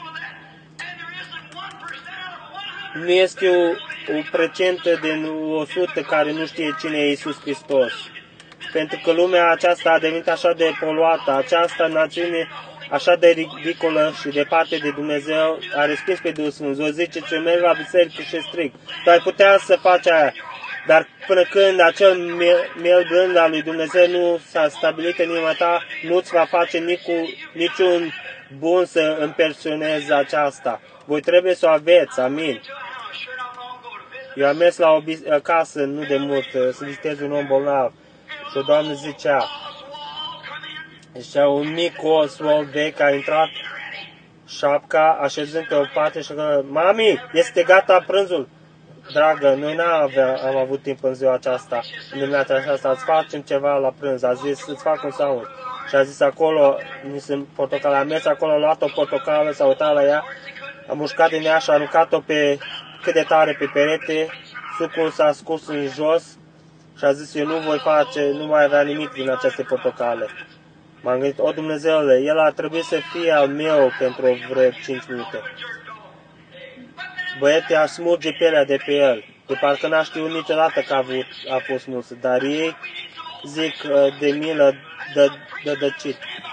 Nu este o, o procentă din o sută care nu știe cine e Iisus Hristos. Pentru că lumea aceasta a devenit așa de poluată, această națiune așa de ridicolă și departe de Dumnezeu, a respins pe Duhul Sfânt. O zice ce merg la biserică și strig. Tu ai putea să faci aia. Dar până când acel miel blând al lui Dumnezeu nu s-a stabilit în inima ta, nu-ți va face nicu, niciun bun să împersonezi aceasta. Voi trebuie să o aveți. Amin. Eu am mers la o casă nu de mult să vizitez un om bolnav și o doamnă zicea, zicea un mic os vechi a intrat șapca așezând pe o parte și a zis, mami, este gata prânzul? Dragă, noi n-am avut timp în ziua aceasta, în dimineața aceasta, îți facem ceva la prânz. A zis, îți fac un sandwich. Și a zis acolo, mi sunt portocale. Am mers acolo, a luat o portocală, s-a uitat la ea, a mușcat din ea și a aruncat-o pe cât de tare pe perete, sucul s-a scurs în jos și a zis, eu nu voi face, nu mai avea nimic din aceste portocale. M-am gândit, o Dumnezeule, el ar trebui să fie al meu pentru vreo cinci minute. Băieții ar smurge pielea de pe el, de parcă n-a știut niciodată că a, avut, a fost mulți, dar ei zic de milă de, de dăcit.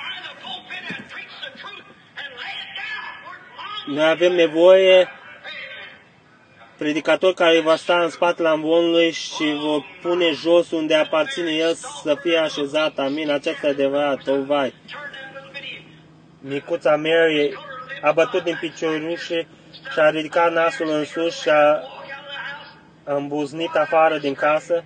Noi avem nevoie predicator care va sta în spatele amvonului și va pune jos unde aparține el să fie așezat. Amin, acesta e adevărat, o vai. Micuța Mary a bătut din piciorușe și a ridicat nasul în sus și a îmbuznit afară din casă.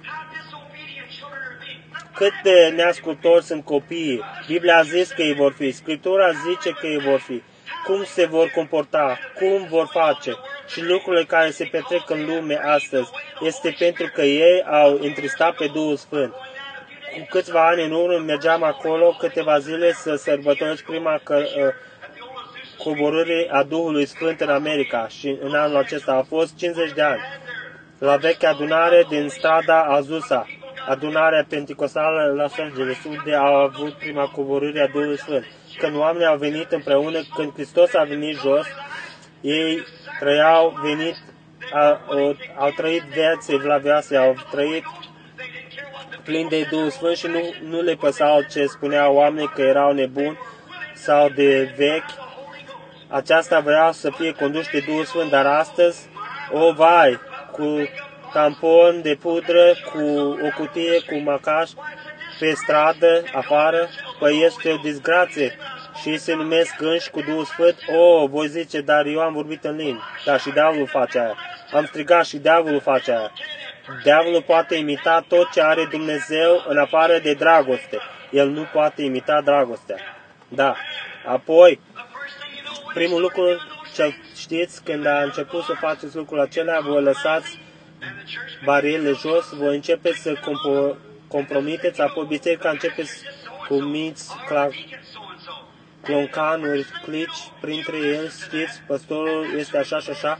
Cât de neascultori sunt copiii. Biblia a zis că ei vor fi. Scriptura zice că ei vor fi. Cum se vor comporta, cum vor face și lucrurile care se petrec în lume astăzi este pentru că ei au întristat pe Duhul Sfânt. Cu câțiva ani în urmă mergeam acolo câteva zile să sărbătoresc prima că, uh, coborâre a Duhului Sfânt în America și în anul acesta a fost cincizeci de ani. La vechea adunare din strada Azusa, adunarea penticostală la Los Angeles, unde au avut prima coborâre a Duhului Sfânt. Când oamenii au venit împreună, când Hristos a venit jos, ei trăiau, venit, au, au trăit vieți evlavioase, au trăit plin de Duhul Sfânt și nu, nu le păsau ce spuneau oamenii că erau nebuni sau de vechi. Aceasta vreau să fie conduși de Duhul Sfânt, dar astăzi, o vai, cu tampon de pudră, cu o cutie, cu macaș, pe stradă, afară, păi este o disgrație și se numesc înși cu Duhul Sfânt. O, voi zice, dar eu am vorbit în limbi, dar și diavolul face aia. Am strigat și diavolul face aia. Diavolul poate imita tot ce are Dumnezeu în afară de dragoste. El nu poate imita dragostea. Da. Apoi, primul lucru ce știți, când a început să faceți lucrul acela, voi lăsați barierele jos, voi începe să compo compromiteți, apoi biserica începeți cu minți, cloncanuri, clici, printre ei, știți, păstorul este așa și așa.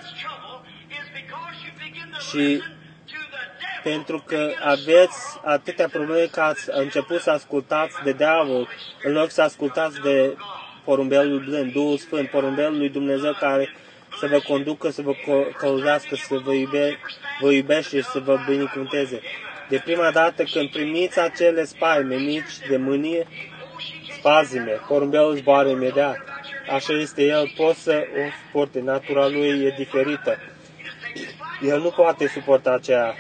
Și pentru că aveți atâtea probleme că ați început să ascultați de diavol, în loc să ascultați de porumbelul blând, Duhul Sfânt, porumbelul lui Dumnezeu care să vă conducă, să vă călăuzească, să vă, iube, vă iubește și să vă binecuvânteze. De prima dată când primiți acele spaime mici de mânie, spazime, porumbelul zboară imediat. Așa este el, poți să o suporte, natura lui e diferită. El nu poate suporta aceea.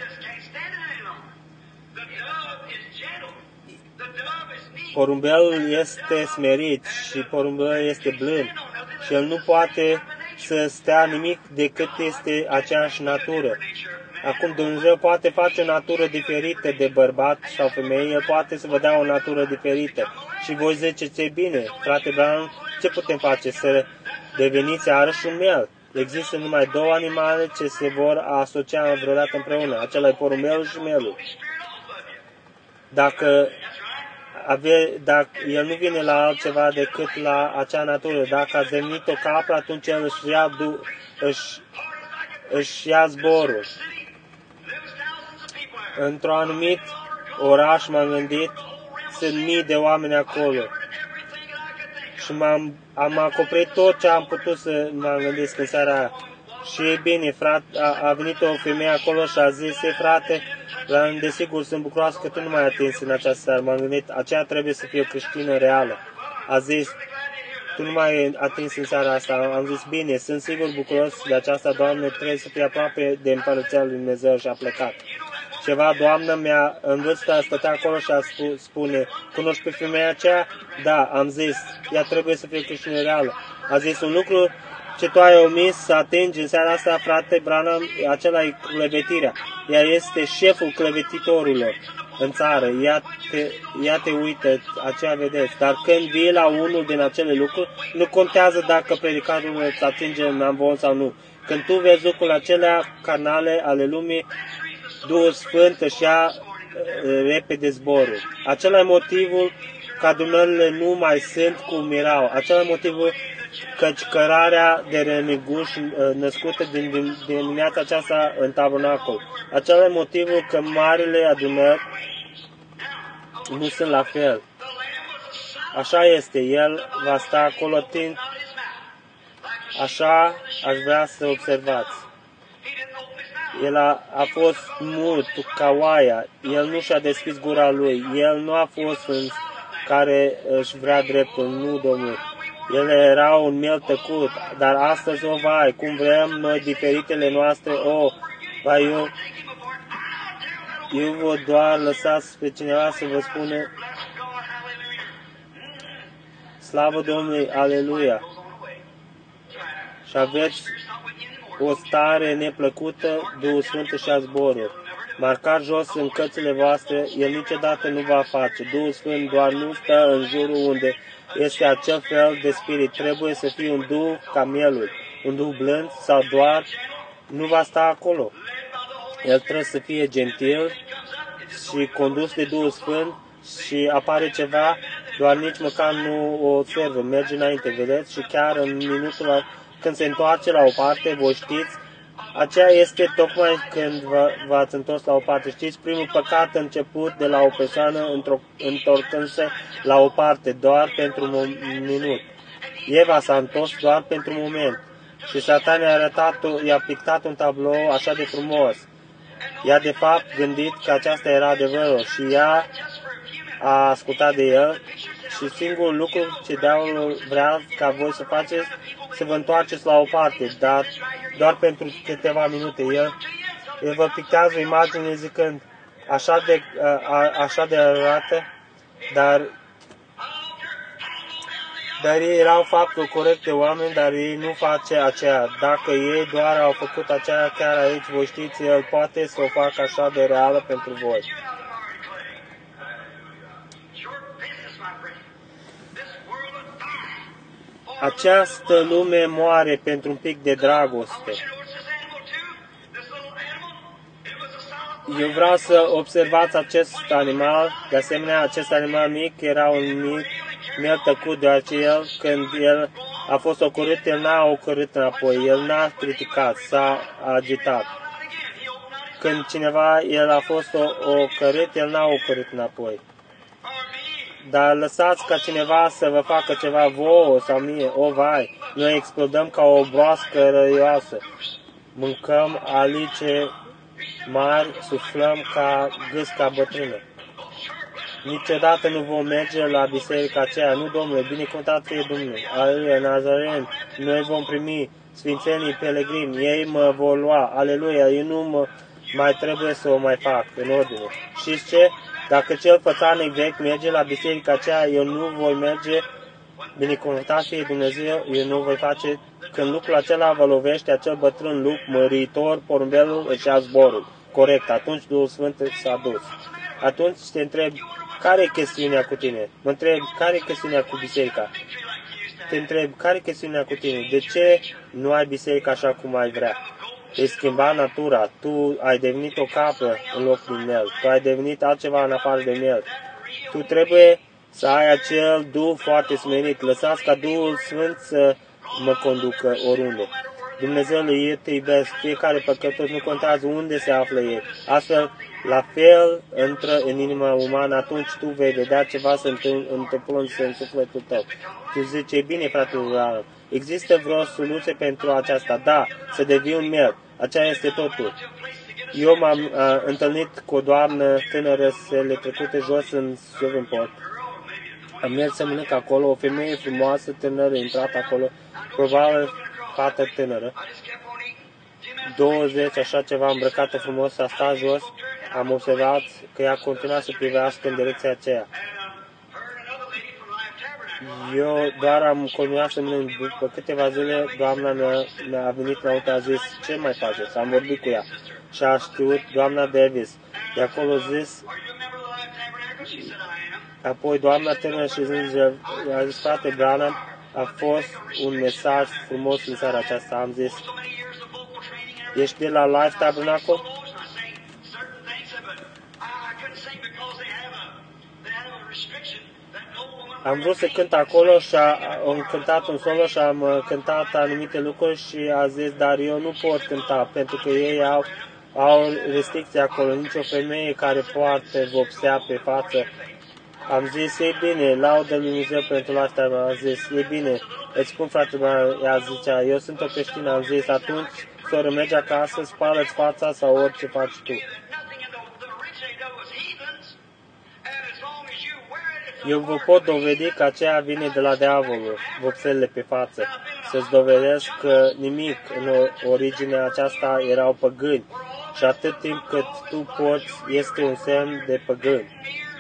Porumbelul este smerit și porumbelul este blând și el nu poate să stea nimic decât este aceeași natură. Acum Dumnezeu poate face o natură diferită de bărbat sau femeie, El poate să vă dea o natură diferită. Și voi ziceți, e bine, frate Brown, ce putem face? Să deveniți iarăși un miel. Există numai două animale ce se vor asocia vreodată împreună. Acela e porumbelul și mielul. Dacă, ave, dacă el nu vine la altceva decât la acea natură, dacă ați devenit o capră, atunci el își ia, își, își ia zborul. Într-un anumit oraș m-am gândit, sunt mii de oameni acolo. Și m-am, am acoperit tot ce am putut să mă gândesc în seara aia. Și e bine, frate, a, a venit o femeie acolo și a zis, e frate, dar desigur sunt bucuroasă că tu nu m-ai atins în această seară. M-am gândit, aceea trebuie să fie o creștină reală. A zis, tu nu m-ai atins în seara asta. Am zis, bine, sunt sigur bucuros de aceasta, Doamne, trebuie să fie aproape de Împărăția lui Dumnezeu și a plecat. Ceva doamnă mea în vârstă stătea acolo și a spu, spune, cunoști pe femeia aceea? Da, am zis, ea trebuie să fie creștină reală. A zis un lucru ce tu ai omis să atingi în seara asta, frate Branham, acela e clevetirea. Ea este șeful clevititorilor în țară. Ea te, ea te uită, aceea vedeți. Dar când vii la unul din acele lucruri, nu contează dacă predicatul îți atinge în amvon sau nu. Când tu vezi lucrurile acelea carnale ale lumii, Duhul Sfânt își ia repede zborul. Acela e motivul că adunările nu mai sunt cum erau. Acela e motivul căci cărarea de reneguși născută din, din dimineața aceasta în tabernacol. Acela e motivul că marile adunări nu sunt la fel. Așa este, el va sta acolo timp. Așa aș vrea să observați. El a, a fost mult ca oaia, el nu și-a deschis gura lui, el nu a fost în care își vrea dreptul, nu, Domnul. El era un miel tăcut, dar astăzi, o, vai, cum vrem noi diferitele noastre, o, vai, eu, eu vă doar lăsați pe cineva să vă spună, slavă Domnului, aleluia, și aveți o stare neplăcută, Duhul Sfânt și a zboruri. Marcați jos în cărțile voastre, El niciodată nu va face. Duhul Sfânt doar nu stă în jurul unde este acel fel de spirit. Trebuie să fie un duh ca mielul, un duh blând sau doar nu va sta acolo. El trebuie să fie gentil și condus de Duhul Sfânt și apare ceva, doar nici măcar nu o observă, merge înainte, vedeți? Și chiar în minutul când se întoarce la o parte, voi știți, aceea este tocmai când v-ați întors la o parte. Știți, primul păcat a început de la o persoană întorcându-se la o parte, doar pentru un minut. Eva s-a întors doar pentru un moment și Satan i-a arătat, i-a pictat un tablou așa de frumos. Ea de fapt gândit că aceasta era adevărul și ea a ascultat de el și singurul lucru ce diavolul vrea ca voi să faceți, să vă întoarceți la o parte, dar doar pentru câteva minute. El, el vă pictează o imagine zicând, așa de, a, așa de arată, dar, dar ei erau faptul corect de oameni, dar ei nu face aceea. Dacă ei doar au făcut aceea chiar aici, voi știți, El poate să o facă așa de reală pentru voi. Această lume moare pentru un pic de dragoste. Eu vreau să observați acest animal, de asemenea acest animal mic era un mic miel tăcut, deoarece el, când el a fost ocărât, el n-a ocărât înapoi, el n-a criticat, s-a agitat. Când cineva, el a fost ocărât, el n-a ocărât înapoi. Dar lăsați ca cineva să vă facă ceva vouă sau mie, o vai, noi explodăm ca o broască răioasă. Mâncăm alice mari, suflăm ca gâsca bătrână. Niciodată nu vom merge la biserica aceea. Nu, Domnule, binecuvântat fie Domnul. Aleluia, Nazaren, noi vom primi sfințenii pelegrini. Ei mă vor lua. Aleluia, eu nu mă mai trebuie să o mai fac în ordine. Știți ce? Dacă cel fățarnic vechi merge la biserica aceea, eu nu voi merge. Binecuvântat fie Dumnezeu, eu nu voi face. Când lucrul acela vă lovește, acel bătrân lup măritor, porumbelul își ia zborul. Corect, atunci Duhul Sfânt s-a dus. Atunci te întreb, care e chestiunea cu tine? Mă întreb, care e chestiunea cu biserica? Te întreb, care e chestiunea cu tine? De ce nu ai biserica așa cum ai vrea? Te schimba natura, tu ai devenit o capră în loc din el, tu ai devenit altceva în afară de el. Tu trebuie să ai acel Duh foarte smerit. Lăsați ca Duhul Sfânt să mă conducă oriunde. Dumnezeule, eu te iubesc, fiecare păcătos, nu contează unde se află ei. Astfel, la fel, intră în inima umană, atunci tu vei vedea ceva să întâmplându-se în sufletul tău. Tu zici, e bine, fratele, există vreo soluție pentru aceasta? Da, să devii un miel. Aceea este totul. Eu m-am uh, întâlnit cu o doamnă tânără zilele trecute jos în Shreveport. Am mers să mănânc acolo, o femeie frumoasă, tânără, intrat acolo, probabil fată tânără, douăzeci, așa ceva, îmbrăcată frumos, a stat jos, am observat că ea continua să privească în direcția aceea. Eu doar am continuat să mănânc. După câteva zile, doamna mea mi-a venit la a zis, ce mai faceți? Am vorbit cu ea și a știut doamna Davis. De acolo zis, apoi doamna tânără și zice, a zis, frate Branham, a fost un mesaj frumos în seara aceasta. Am zis, ești de la Life Tabernacle? Am vrut să cânt acolo și a, am cântat un solo și am cântat anumite lucruri și a zis, dar eu nu pot cânta, pentru că ei au, au restricții acolo, nicio femeie care poartă vopsea pe față. Am zis, e bine, laudă Lui Dumnezeu pentru asta, am zis, e bine, îți spun, frate, ea zicea, eu sunt o creștină, am zis, atunci, soră, mergi acasă, spală-ți fața sau orice faci tu. Eu vă pot dovedi că aceea vine de la diavolul, vopselele pe față, să-ți dovedesc că nimic în originea aceasta erau păgâni și atât timp cât tu poți, este un semn de păgâni.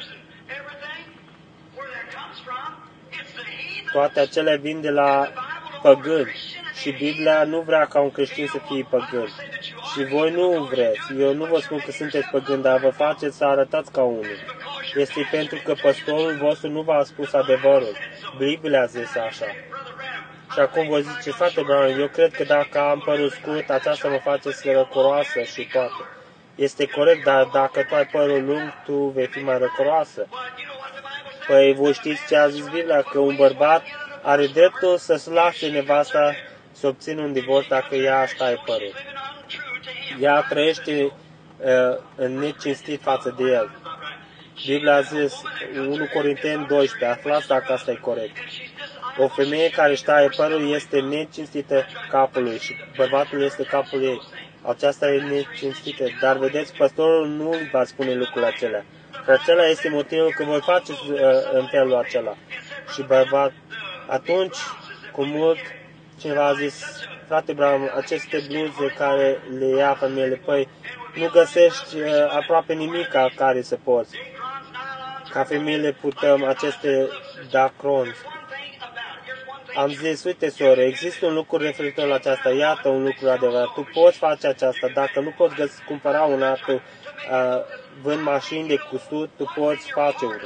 Toate acelea vin de la păgâni și Biblia nu vrea ca un creștin să fie păgân. Și voi nu vreți. Eu nu vă spun că sunteți păgâni, dar vă faceți să arătați ca unul. Este pentru că păstorul vostru nu v-a spus adevărul. Biblia a zis așa. Și acum vă zice, frate Brown, eu cred că dacă am părul scurt, aceasta mă face să răcoroasă și toate. Este corect, dar dacă tu ai părul lung, tu vei fi mai răcoroasă. Păi voi știți ce a zis Biblia? Că un bărbat are dreptul să-și lase nevasta să obțină un divorț dacă ea își taie părul. Ea trăiește uh, în necinstit față de el. Biblia a zis, unu Corinteni doisprezece, aflați dacă asta e corect. O femeie care își taie părul este necinstită capului și bărbatul este capul ei. Aceasta e necinstită. Dar vedeți, păstorul nu îi va spune lucrurile acelea. Că acela este motivul că voi faceți uh, în felul acela. Și bărbat, atunci, cu mult, cineva a zis, frate Bram, aceste bluze care le ia femeile, păi nu găsești uh, aproape nimic ca care să poți. Ca femeile putem aceste dacrons. Am zis, uite, soră, există un lucru referitor la aceasta, iată un lucru adevărat, tu poți face aceasta, dacă nu poți găsi, cumpăra un altul, uh, vând mașini de cusut, tu poți face una.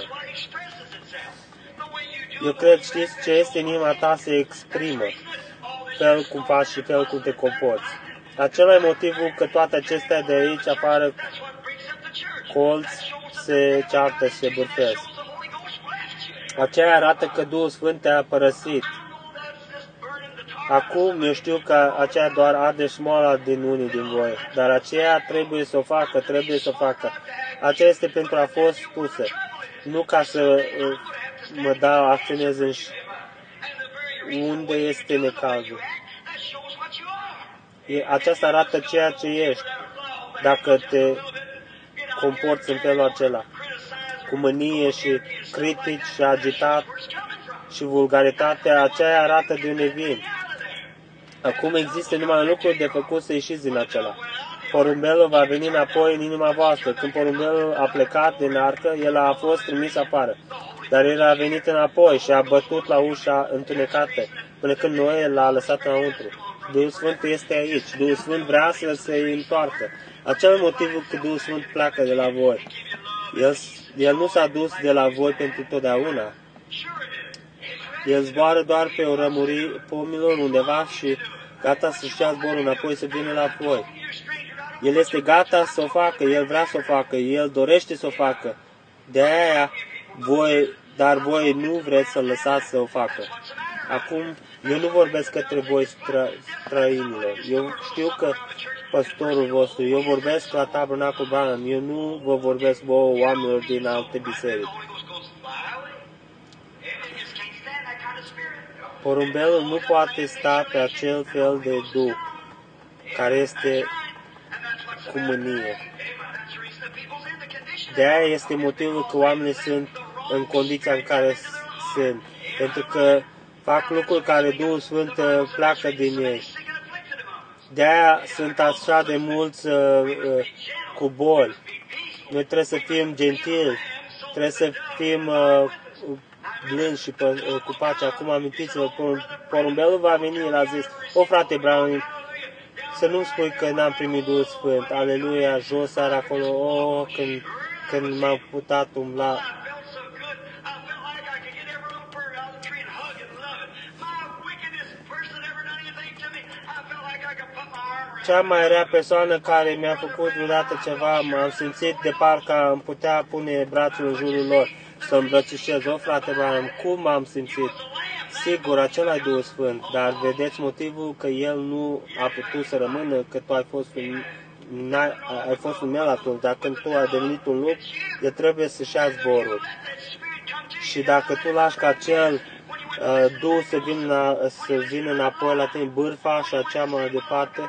Eu cred, știți ce este în inima ta se exprimă, felul cum faci și felul cum te comporți. Acela e motivul că toate acestea de aici afară colți se ceartă și se bârfesc. Aceea arată că Duhul Sfânt te-a părăsit. Acum eu știu că aceea doar arde șmoala din unii din voi, dar aceea trebuie să o facă, trebuie să o facă. Aceea este pentru a fost spusă, nu ca să mă dau, acționez în unde este necazul. Aceasta arată ceea ce ești. dacă te comporți în felul acela, cu mânie și critici și agitat și vulgaritatea, aceea arată de unde vin. Acum există numai un lucru de făcut să ieșiți din acela. Porumbelul va veni înapoi în inima voastră. Când porumbelul a plecat din arcă, el a fost trimis afară. Dar el a venit înapoi și a bătut la ușa întunecată, până când Noe l-a lăsat înăuntru. Duhul Sfânt este aici. Duhul Sfânt vrea să se întoarcă. Acel e motivul că Duhul Sfânt pleacă de la voi. El, el nu s-a dus de la voi pentru totdeauna. El zboară doar pe o rămuri pomilor undeva și gata să-și ia zborul înapoi să vină la voi. El este gata să o facă, El vrea să o facă, El dorește să o facă. De aia, voi, dar voi nu vreți să-L lăsați să o facă. Acum, eu nu vorbesc către voi stră, străinilor. Eu știu că păstorul vostru, eu vorbesc la Tabernacul Branham, eu nu vă vorbesc vouă oamenilor din alte biserici. Porumbelul nu poate sta pe acel fel de duh care este cu mânie. De aia este motivul că oamenii sunt în condiția în care sunt. Pentru că fac lucruri care Duhul Sfânt pleacă din ei. De aia sunt așa de mulți uh, uh, cu boli. Noi trebuie să fim gentili, trebuie să fim uh, blânzi și uh, cu pace. Acum amintiți-vă, porumbelul va veni, el a zis, o frate Brown, să nu spui că n-am primit Duhul Sfânt, aleluia, jos era acolo, oh, când, când m-am putat umbla. Cea mai rea persoană care mi-a făcut vreodată ceva, m-am simțit de parcă îmi putea pune brațul în jurul lor, să îmbrățișez. O, frate Branham, cum m-am simțit? Sigur, acela-i Duhul Sfânt, dar vedeți motivul că el nu a putut să rămână, că tu ai fost un, ai fost un mel atunci, dar când tu ai devenit un lup, el trebuie să-și ia zborul. Și dacă tu lași ca acel uh, Duh să vină, să vină înapoi la tine, bârfa și aceea mai departe,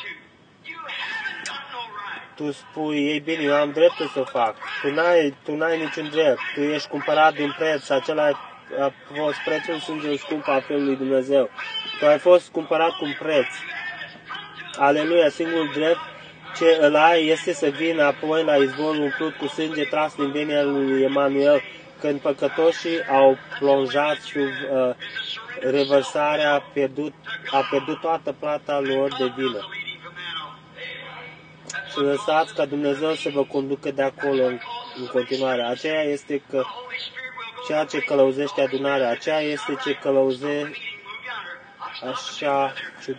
tu spui, ei bine, eu am dreptul să o fac. Tu n-ai, tu n-ai niciun drept. Tu ești cumpărat din preț și acela a fost prețul sângelui scump al Fiului lui Dumnezeu. Tu ai fost cumpărat cu un preț. Aleluia, singurul drept ce îl ai este să vină apoi la izvorul umplut cu sânge tras din venia lui Emanuel, când păcătoșii au plonjat sub uh, revărsarea, a pierdut, a pierdut toată plata lor de vină. Și lăsați ca Dumnezeu să vă conducă de acolo în, în continuare. Aceea este că ceea ce călăuzește adunarea, aceea este ce călăuze așa. Ce...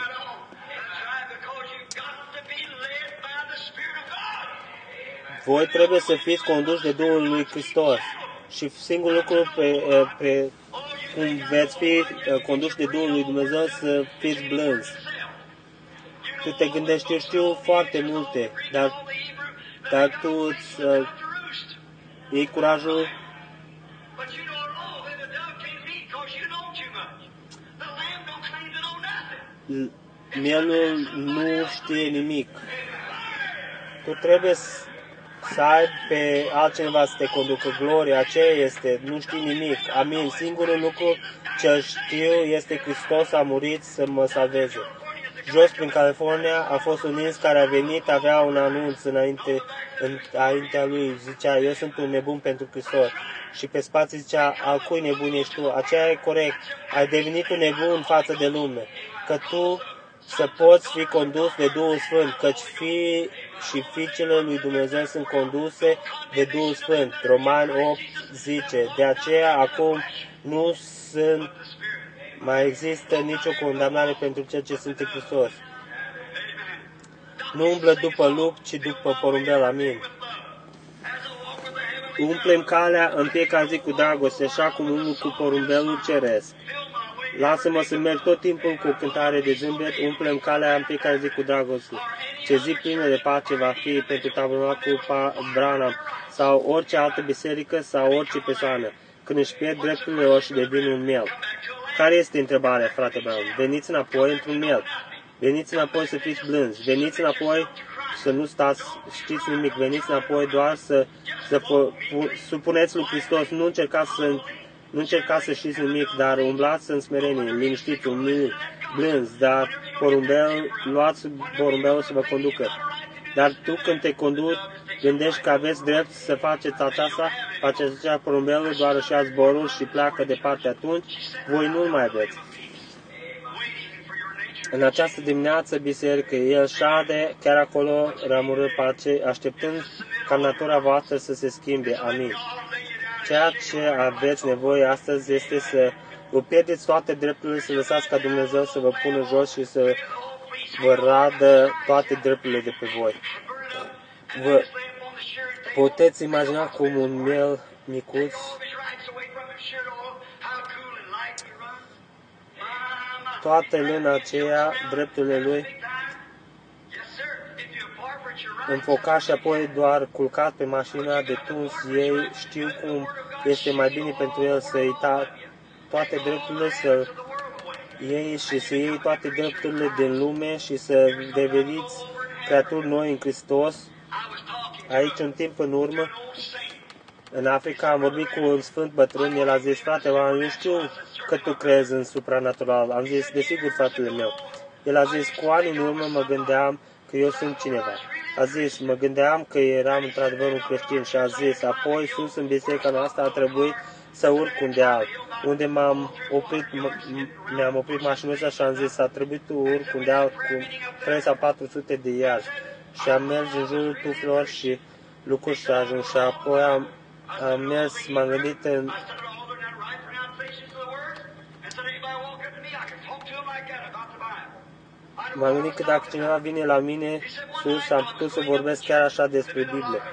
Voi trebuie să fiți conduși de Duhul lui Hristos. Și singurul lucru pe, pe cum veți fi conduși de Duhul lui Dumnezeu, să fiți blânzi. Tu te gândești, eu știu foarte multe, dar, dar tu îți uh, iei curajul mielul nu știe nimic. Tu trebuie să, să ai pe altcineva să te conducă. Gloria, aceea este, nu știi nimic. Amin. Singurul lucru ce știu este Hristos a murit să mă salveze. Jos prin California a fost un ins care a venit, avea un anunț înainte, înaintea lui, zicea, eu sunt un nebun pentru Hristos. Și pe spațiu zicea, al cui nebun ești tu? Aceea e corect, ai devenit un nebun față de lume, că tu să poți fi condus de Duhul Sfânt, căci fii și fiicele lui Dumnezeu sunt conduse de Duhul Sfânt. Romani opt zice, de aceea acum nu sunt mai există nicio condamnare pentru cei ce sunt în Hristos. Nu umblă după lup, ci după porumbel. Amin. Umplem calea în fiecare zi cu dragoste, așa cum umblu cu porumbelul ceresc. Lasă-mă să merg tot timpul cu cântare de zâmbet, umplem calea în fiecare zi cu dragoste. Ce zi plină de pace va fi pentru Tabernacul Branham sau orice altă biserică sau orice persoană, când își pierd drepturile lor și devin un miel. Care este întrebarea, frate Brown? Veniți înapoi într-un miel. Veniți înapoi să fiți blânzi. Veniți înapoi să nu stați, știți nimic, veniți înapoi doar să, să pu, supuneți lui Hristos, nu încercați să, nu încercați să știți nimic, dar umblați în smerenie, liniștiți, umili, blânzi, dar porumbel, luați porumbelul să vă conducă. Dar tu când te conduci, gândești că aveți drept să faceți aceasta, faceți acea porumbelul, doar își ia zborul și pleacă departe, atunci voi nu mai aveți. În această dimineață, biserică, El șade chiar acolo, rămură pace, așteptând ca natura voastră să se schimbe. Amin. Ceea ce aveți nevoie astăzi este să vă pierdeți toate drepturile, să lăsați ca Dumnezeu să vă pună jos și să vă radă toate drepturile de pe voi. Vă puteți imagina cum un miel micuț toată luna aceea, drepturile lui înfocat și apoi doar culcat pe mașina de tuns, ei știu cum este mai bine pentru el să iei toate drepturile, să iei și să iei toate drepturile din lume și să deveniți creaturi noi în Hristos. Aici, un timp în urmă, în Africa, am vorbit cu un sfânt bătrân, el a zis, frate, eu știu că tu crezi în supranatural. Am zis, desigur, fratele meu. El a zis, cu ani în urmă mă gândeam că eu sunt cineva. A zis, mă gândeam că eram într-adevăr un creștin și a zis, apoi sus în biserica noastră a trebuit să urc un deal, unde m-am oprit, mi-am oprit mașinuța și am zis, a trebuit să urc un deal cu trei sau patru sute de iarzi și am mers în jurul tuflor și lucruri și ajuns și apoi am, am mers, m-am gândit în M-am gândit că dacă cineva vine la mine sus, am putut să vorbesc chiar așa despre Biblie.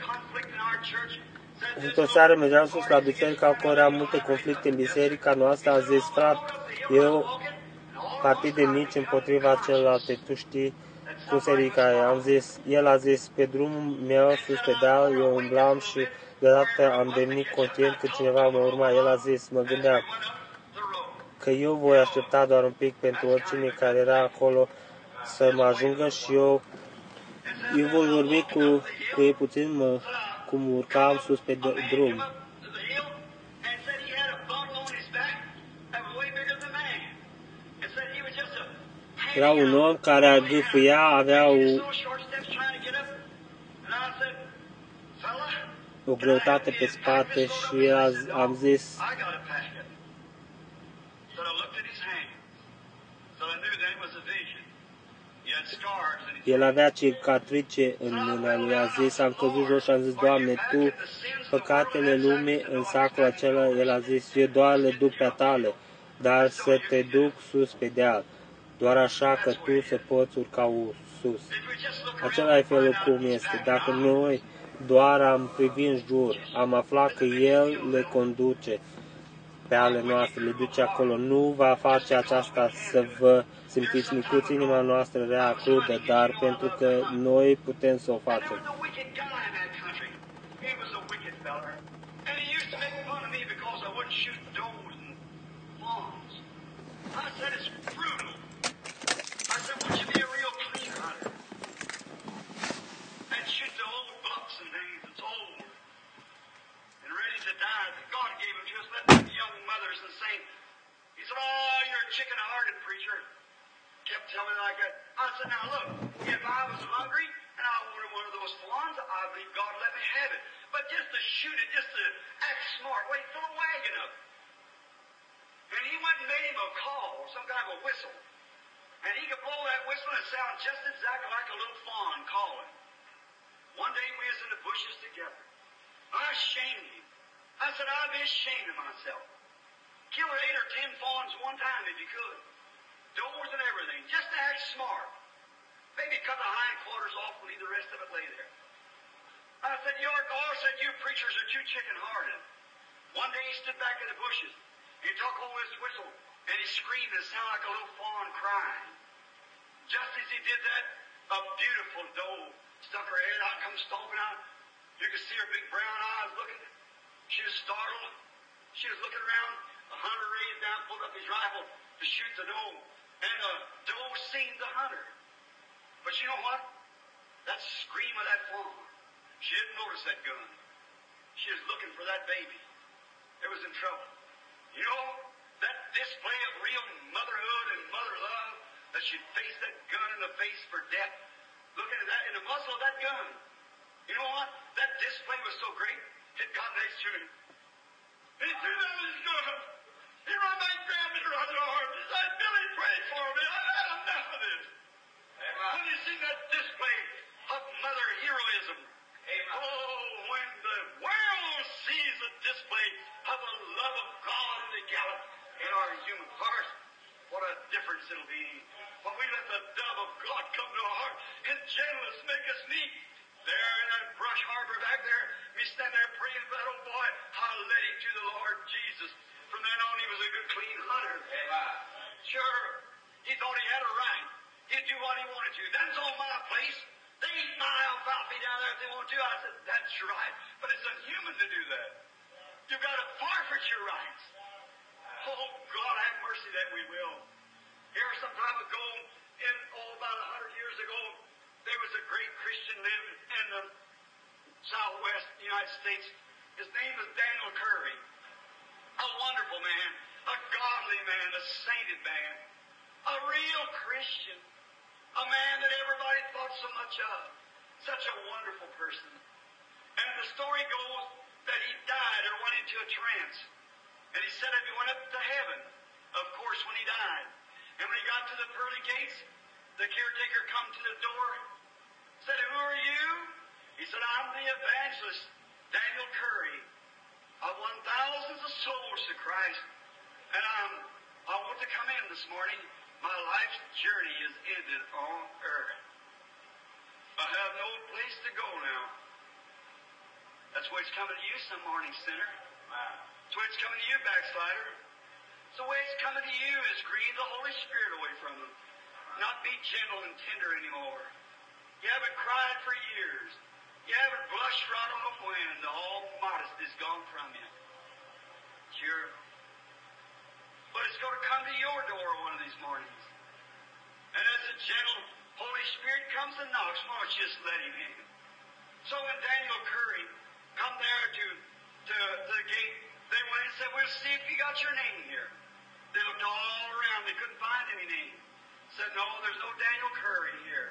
Într-o seară mergeam sus la biserică, acolo erau multe conflicte în biserica noastră, a zis, frate, eu, partide mici împotriva celelalte, tu știi cum se ridică aia. Am zis, el a zis, pe drumul meu sus pe deal, eu umblam și deodată am devenit conștient că cineva mă urma. El a zis, mă gândeam că eu voi aștepta doar un pic pentru oricine care era acolo să mă ajungă și eu, eu voi vorbi cu, cu ei puțin, mă, cum urcam sus pe drum. Era un om care gâfâia, avea o, o greutate pe spate și am zis, el avea cicatrice în mâna lui, a zis, am căzut jos și am zis, Doamne, Tu păcatele lumii în sacul acela, el a zis, eu doar le duc pe tale, dar să te duc sus pe deal, doar așa că tu să poți urca sus. Acela e felul cum este. Dacă noi doar am privit în jur, am aflat că El le conduce pe ale noastre, le duce acolo, nu va face aceasta să vă simțiți micuți, inima noastră rea, crudă, dar pentru că noi putem să o facem. that scream of that fawn. She didn't notice that gun. She was looking for that baby. It was in trouble. You know, that display of real motherhood and mother love, that she'd face that gun in the face for death, looking at that in the muzzle of that gun. You know what? That display was so great, it got next to him. He threw down his gun. He ran back, grabbed me around the arm. He said, Billy, pray for me. I've had enough of this. Amen. When you see that display of mother heroism, amen. Oh, when the world sees a display of the love of God and the gallant in our human heart, what a difference it'll be when we let the dove of God come to our heart and gentleness make us meet. There in that brush harbor back there, we stand there praying for that old boy. I led him to the Lord Jesus. From then on, he was a good, clean hunter. Amen. Sure, he thought he had a right. He'd do what he wanted to. That's on my place. They eat my alfalfa down there if they want to. I said, that's right. But it's inhuman to do that. You've got to forfeit your rights. Oh, God, have mercy that we will. Here some time ago, in, oh, about a hundred years ago, there was a great Christian lived in the southwest United States. His name was Daniel Curry. A wonderful man, a godly man, a sainted man, a real Christian, a man that everybody thought so much of. Such a wonderful person. And the story goes that he died or went into a trance. And he said if he went up to heaven, of course, when he died. And when he got to the pearly gates, the caretaker come to the door, said, who are you? He said, I'm the evangelist, Daniel Curry. I won thousands of souls to Christ. And I'm, I want to come in this morning. My life's journey is ended on earth. I have no place to go now. That's why it's coming to you some morning, sinner. That's why it's coming to you, backslider. It's the way it's coming to you is grieve the Holy Spirit away from them. Not be gentle and tender anymore. You haven't cried for years. You haven't blushed right on the wind. All modesty is gone from you. Sure. But it's going to come to your door one of these mornings. And as the gentle Holy Spirit comes and knocks, why don't you just let him in? So when Daniel Curry come there to, to, to the gate, they went and said, we'll see if you got your name here. They looked all around. They couldn't find any name. Said, no, there's no Daniel Curry here.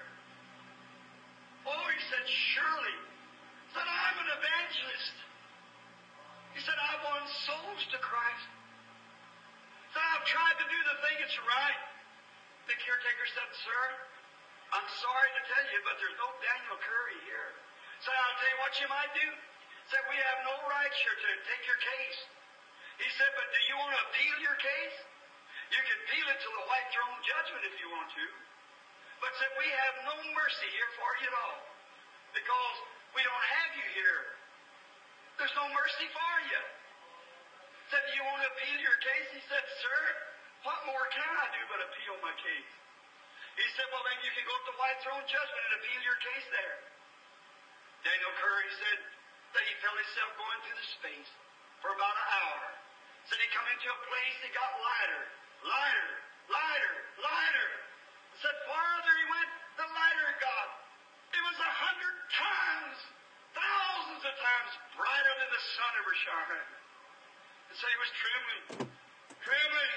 Oh, he said, surely. He said, I'm an evangelist. He said, I've won souls to Christ. He said, I've tried to do the thing that's right. The caretaker said, sir, I'm sorry to tell you, but there's no Daniel Curry here. He said, I'll tell you what you might do. He said, we have no right here to take your case. He said, but do you want to appeal your case? You can appeal it to the white throne judgment if you want to. But said, we have no mercy here for you at all. Because we don't have you here. There's no mercy for you. Said, do you want to appeal your case? He said, sir, what more can I do but appeal my case? He said, well, then you can go to the white throne judgment and appeal your case there. Daniel Curry said that he felt himself going through the space for about an hour. Said he come into a place that got lighter, lighter, lighter, lighter. Said farther he went, the lighter it got. It was a hundred times, thousands of times brighter than the sun ever shone. And so he was trembling, trembling.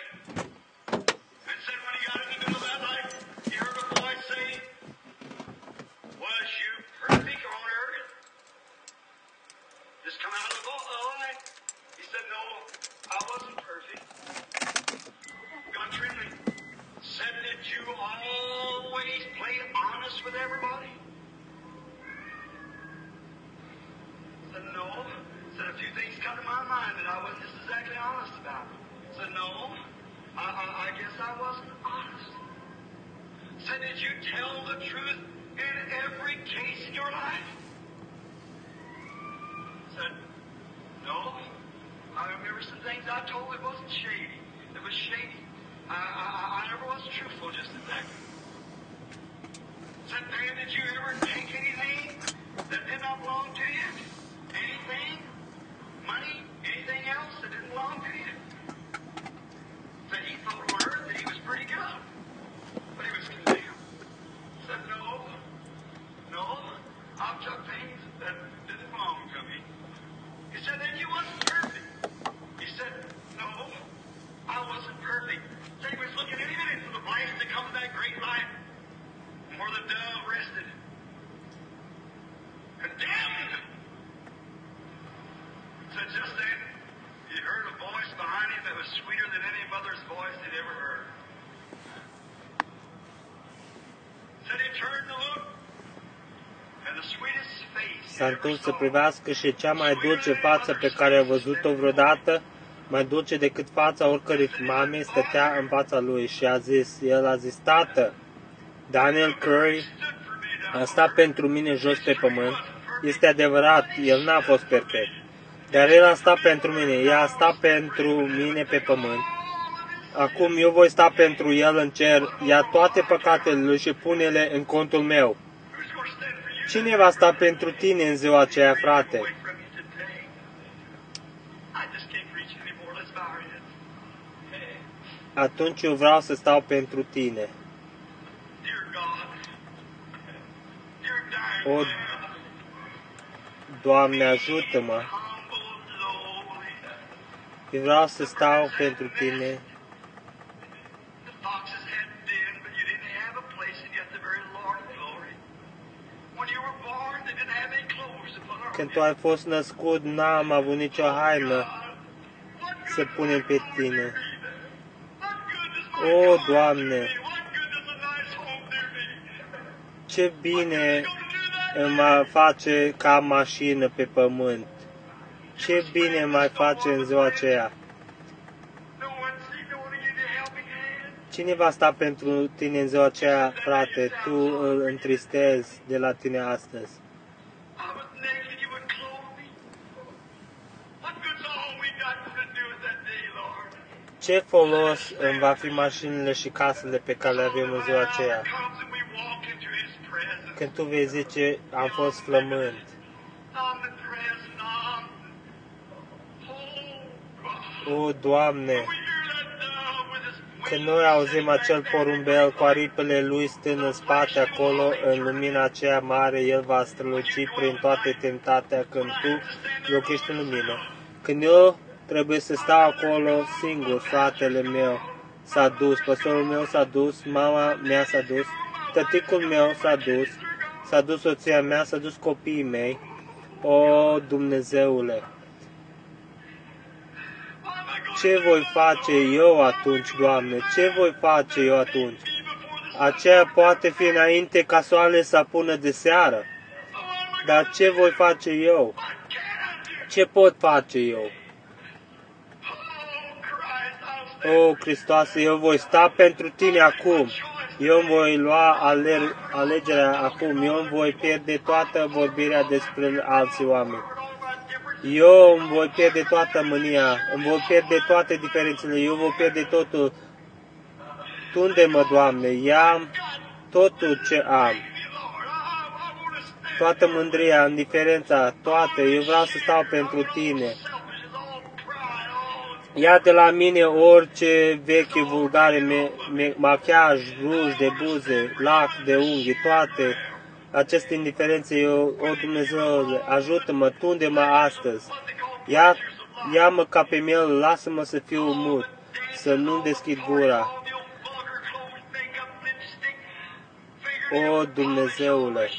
And said when he got in the middle of that light, he heard a voice say, was you perfect on earth? Just come out of the light. He said, no, I wasn't perfect. Got trembling. Said, did you always play honest with everybody? Said, no. Said, a few things come to my mind that I wasn't just exactly honest about. Said, no, I, I, I guess I wasn't honest. Said, did you tell the truth in every case in your life? Said, no. I remember some things I told that wasn't shady. It was shady. I, I, I never was truthful just exactly. Said, man, did you ever take anything that did not belong to you? Anything? Money? Anything else that didn't belong to you? Said he thought on earth that he was pretty good. But he was condemned. Said, no. No. bunch of things that didn't belong to me. He said, then you wasn't perfect. He said, no, I wasn't perfect. He said he was looking any minute for the blast to come to that great light where the dove rested. Condemned. So just then, he heard a voice behind him that was sweeter than any mother's voice he'd ever heard. Said he turned to look, and the sweetest face S-a întors să privească și cea mai dulce față pe care a văzut-o vreodată, mai dulce decât fața oricărei mame, stătea în fața lui și a zis, el a zis, Tată, Daniel Curry a stat pentru mine jos pe pământ. Este adevărat, el n-a fost perfect, dar el a stat pentru mine, ea a stat pentru mine pe pământ. Acum eu voi sta pentru el în cer, ia toate păcatele lui și pune-le în contul meu. Cine va sta pentru tine în ziua aceea, frate? Atunci eu vreau să stau pentru tine. O, Doamne, ajută-mă! Eu vreau să stau pentru tine. Când tu ai fost născut, n-am avut nicio haină să punem pe tine. O, Doamne, ce bine îmi va face ca mașină pe pământ. Ce bine mai face în ziua aceea. Cine va sta pentru tine în ziua aceea, frate? Tu îl întristezi de la tine astăzi. Ce folos îmi va fi mașinile și casele pe care le avem în ziua aceea? Când tu vei zice, am fost flământ. O, Doamne, când noi auzim acel porumbel cu aripile lui stând în spate acolo, în lumina aceea mare, el va străluci prin toate tentatea când tu locuiești în lumină. Când eu trebuie să stau acolo singur, fratele meu s-a dus, păstorul meu s-a dus, mama mea s-a dus, tăticul meu s-a dus, s-a dus soția mea, s-a dus copiii mei. O, Dumnezeule, ce voi face eu atunci, Doamne? Ce voi face eu atunci? Aceea poate fi înainte ca soarele să apună de seară. Dar ce voi face eu? Ce pot face eu? O, Hristoase, eu voi sta pentru tine acum. Eu îmi voi lua aler, alegerea acum. Eu îmi voi pierde toată vorbirea despre alții oameni. Eu îmi voi pierde toată mânia, îmi voi pierde toate diferențele, eu voi pierde totul. Tunde-mă, Doamne, ia totul ce am. Toată mândria, indiferența, toate, eu vreau să stau pentru tine. Ia de la mine orice veche, vulgare, me, me, machiaj, ruj de buze, lac de unghii, toate aceste indiferențe, eu, o Dumnezeu, ajută-mă, tunde-mă astăzi. Ia, ia-mă ca pe mel, lasă-mă să fiu mut, să nu deschid gura. O, Dumnezeule,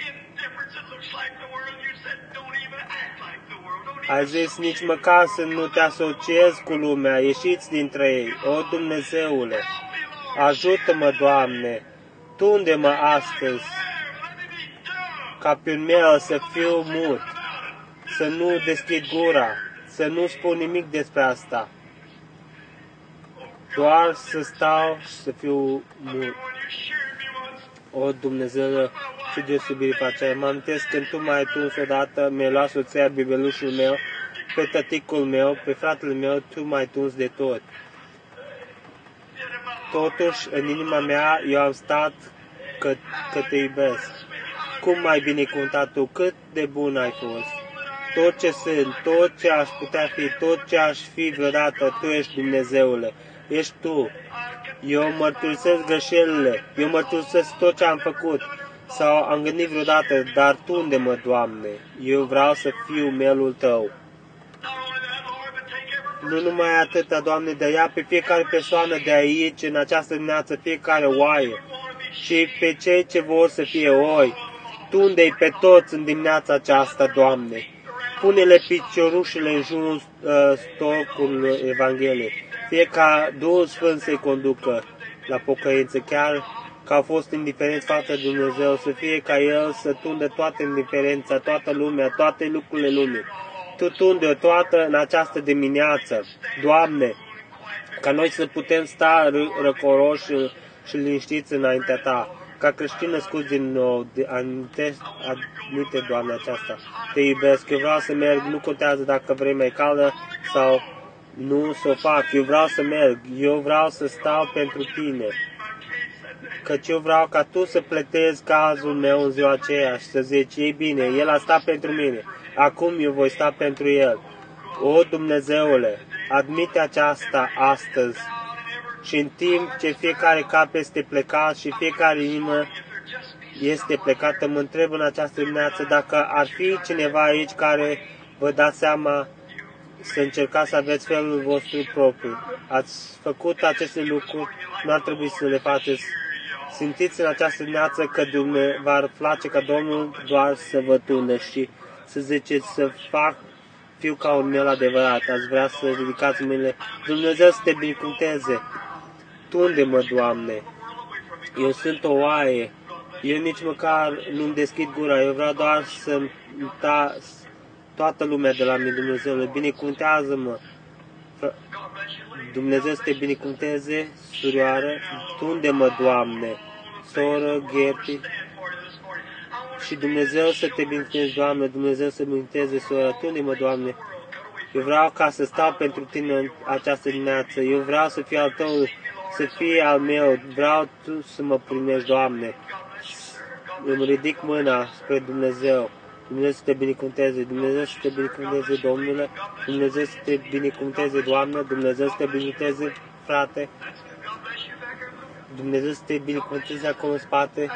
ai zis nici măcar să nu te asociezi cu lumea, ieșiți dintre ei. O, Dumnezeule, ajută-mă, Doamne, tunde-mă astăzi, ca pe mel să fiu mut, să nu deschid gura, să nu spun nimic despre asta, doar să stau și să fiu mut. O, Dumnezeu, ce deosebire face. Mă amintesc când tu m-ai tuns odată, mi-ai luat soția, bebelușul meu, pe tăticul meu, pe fratele meu, tu m-ai tuns de tot. Totuși, în inima mea, eu am stat că, că te iubesc. Cum m-ai binecuvântat tu, cât de bun ai fost. Tot ce sunt, tot ce aș putea fi, tot ce aș fi vreodată, tu ești Dumnezeule, ești tu. Eu mărturisesc greșelile, eu mărturisesc tot ce am făcut. Sau am gândit vreodată, dar Tu unde mă, Doamne? Eu vreau să fiu mielul Tău. Nu numai atâta, Doamne, de ia pe fiecare persoană de aici, în această dimineață, fiecare oaie, și pe cei ce vor să fie oi. Tu unde-i pe toți în dimineața aceasta, Doamne? Pune-le piciorușele în jurul uh, stocului Evangheliei. Fie ca Duhul Sfânt să-i conducă la pocăință, chiar că au fost indiferenți față de Dumnezeu, să fie ca El să tundă toată indiferența, toată lumea, toate lucrurile lumii. Tu tunde toată în această dimineață, Doamne, ca noi să putem sta răcoroși și liniștiți înaintea Ta. Ca creștini născuți din nou, admite, Doamne, aceasta. Te iubesc, eu vreau să merg, nu contează dacă vremea e caldă sau nu să o fac. Eu vreau să merg, eu vreau să stau pentru Tine. Căci eu vreau ca Tu să plătezi cazul meu în ziua aceea și să zici, ei bine, El a stat pentru mine, acum eu voi sta pentru El. O, Dumnezeule, admite aceasta astăzi. Și în timp ce fiecare cap este plecat și fiecare inimă este plecată, mă întreb în această dimineață dacă ar fi cineva aici care vă dați seama să încercați să aveți felul vostru propriu. Ați făcut aceste lucruri, nu ar trebui să le faceți. Simțiți în această dimineață că Dumnezeu va face ca Domnul doar să vă tună și să ziceți să fac, fiu ca un miel adevărat. Ați vrea să ridicați mâinile. Dumnezeu să te binecuvânteze. Tunde-mă, Doamne. Eu sunt o oaie. Eu nici măcar nu-mi deschid gura. Eu vreau doar să-mi ta toată lumea de la mine, Dumnezeule. Binecuvântează-mă. Dumnezeu să te binecuvânteze, surioară. Tunde-mă, Doamne. Soră, Gherti. Și Dumnezeu să te binecuvânteze, Doamne. Dumnezeu să binecuvânteze, soră. Tunde-mă, Doamne. Eu vreau ca să stau pentru Tine în această dimineață. Eu vreau să fiu al Tău, să fie al meu. Vreau Tu să mă primești, Doamne. Îmi ridic mâna spre Dumnezeu. Dumnezeu să te binecuvânteze. Dumnezeu să te binecuvânteze, Domnule. Dumnezeu să te binecuvânteze, Doamne. Dumnezeu să te binecuvânteze, frate. Dumnezeu să te binecuvânteze acolo în spate.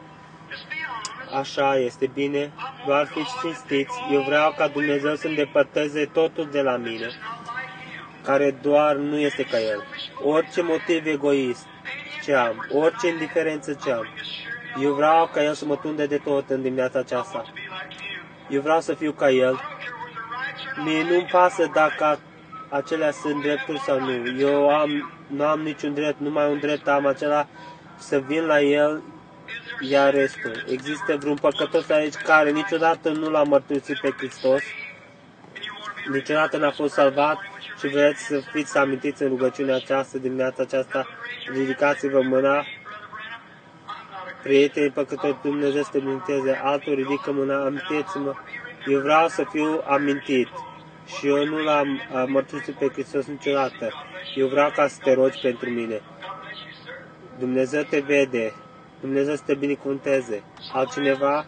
Așa este bine. Doar fiți cinstiți. Eu vreau ca Dumnezeu să îndepărteze totul de la mine, care doar nu este ca El. Orice motiv egoist ce am, orice indiferență ce am, eu vreau ca El să mă tunde de tot în dimineața aceasta. Eu vreau să fiu ca El. Mie nu-mi pasă dacă acelea sunt drepturi sau nu. Eu am, nu am niciun drept, numai un drept am acela să vin la El, iar restul. Există vreun păcătos aici care niciodată nu l-a mărturisit pe Hristos, niciodată n-a fost salvat și vreți să fiți amintiți în rugăciunea aceasta, dimineața aceasta, ridicați-vă mâna. Prietenii păcătoși, Dumnezeu să te binecuvânteze, altul ridică mâna, amintiți-mă. Eu vreau să fiu amintit și eu nu l-am mărturisit pe Hristos niciodată. Eu vreau ca să te rogi pentru mine. Dumnezeu te vede. Dumnezeu să te binecuvânteze. Altcineva?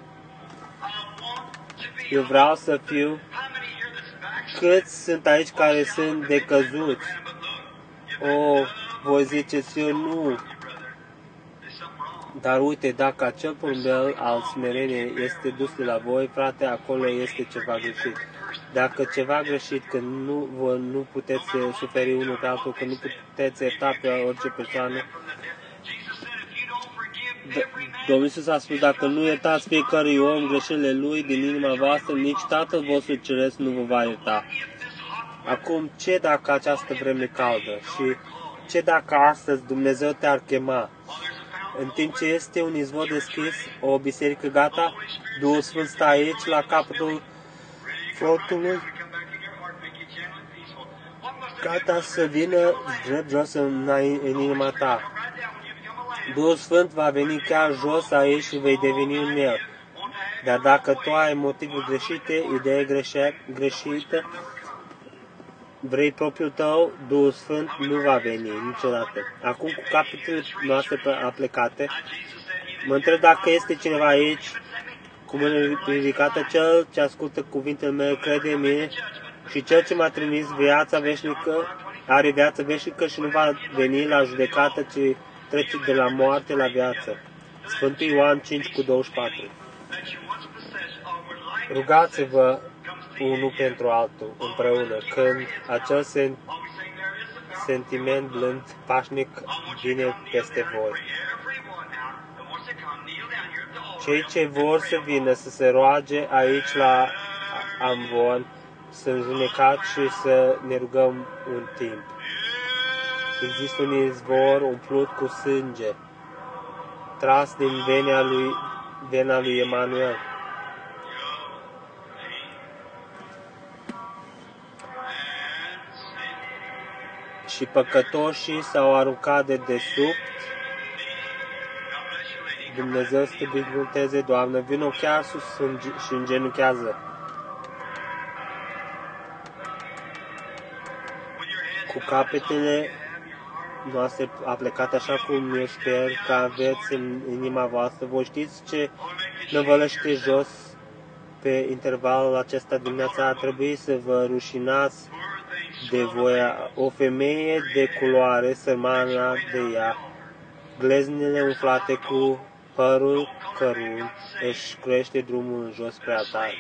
Eu vreau să fiu. Câți sunt aici care sunt decăzuți? O, voi ziceți, eu nu. Dar uite, dacă acel porumbel al smereniei este dus de la voi, frate, acolo este ceva greșit. Dacă ceva greșit, că nu, vă, nu puteți suferi unul pe altul, că nu puteți ierta pe orice persoană, Domnul Iisus a spus, dacă nu iertați fiecărui om greșelile lui din inima voastră, nici Tatăl vostru Ceresc nu vă va ierta. Acum, ce dacă această vreme caldă și ce dacă astăzi Dumnezeu te-ar chema? În timp ce este un izvor deschis, o biserică gata, Duhul Sfânt stă aici, la capătul frontului, gata să vină drept jos în, în inima ta. Duhul Sfânt va veni chiar jos aici și vei deveni un miel. Dar dacă tu ai motive greșite, idee greșită, vrei propriul tău, Duhul Sfânt nu va veni niciodată. Acum, cu capitolul noastre aplecate, mă întreb dacă este cineva aici, cu mâna ridicată, cel ce ascultă cuvintele mele, crede în mine și cel ce m-a trimis viața veșnică, are viața veșnică și nu va veni la judecată, ci trece de la moarte la viață. Sfântul Ioan cinci cu douăzeci și patru. Rugați-vă unul pentru altul, împreună, când acel sen- sentiment blând, pașnic, vine peste voi. Cei ce vor să vină să se roage aici la amvon, să înjunecați și să ne rugăm un timp. Există un izvor umplut cu sânge, tras din vena lui, vena lui Emanuel. Și păcătoșii s-au aruncat de desubt. Dumnezeu să te binecuvânteze, Doamnă, vino chiar sus și îngenuchează. Cu capetele noastre aplecate așa cum eu sper că aveți în inima voastră. Voi știți ce năvălăște jos pe intervalul acesta dimineața? A trebuit să vă rușinați de voia. O femeie de culoare, sărmana de ea, gleznele umflate cu părul cărun, își crește drumul în jos spre altar.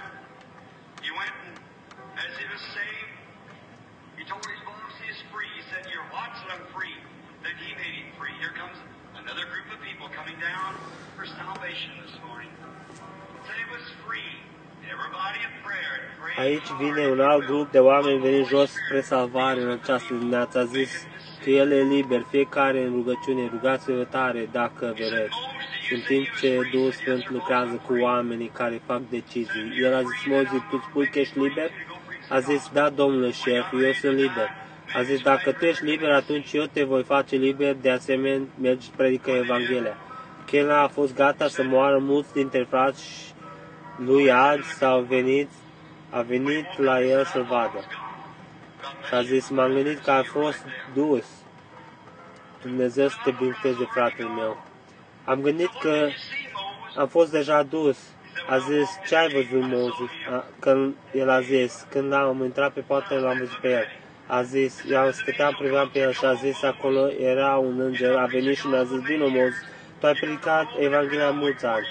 Aici vine un alt grup de oameni venind jos spre salvare în această dimineață. A zis că El e liber, fiecare în rugăciune, rugați-vă tare dacă vedeți. În timp ce Duhul Sfânt lucrează cu oamenii care fac decizii. El a zis, Moise, tu spui că ești liber? A zis, da, domnule șef, eu sunt liber. A zis, dacă tu ești liber, atunci eu te voi face liber, de asemenea mergi și predică Evanghelia. Chela a fost gata să moară, mulți dintre frați lui alți s-au venit, a venit la el să-l vadă. Și a zis, m-am gândit că a fost dus. Dumnezeu să te binecuvânteze, fratele meu. Am gândit că am fost deja dus. A zis, ce ai văzut, Moise? Când el a zis, când am intrat pe poartă, l-am văzut pe el. A zis, eu am stăteam, priveam pe el și a zis, acolo era un înger, a venit și mi-a zis, vino, Moise, tu ai predicat Evanghelia mulți ani.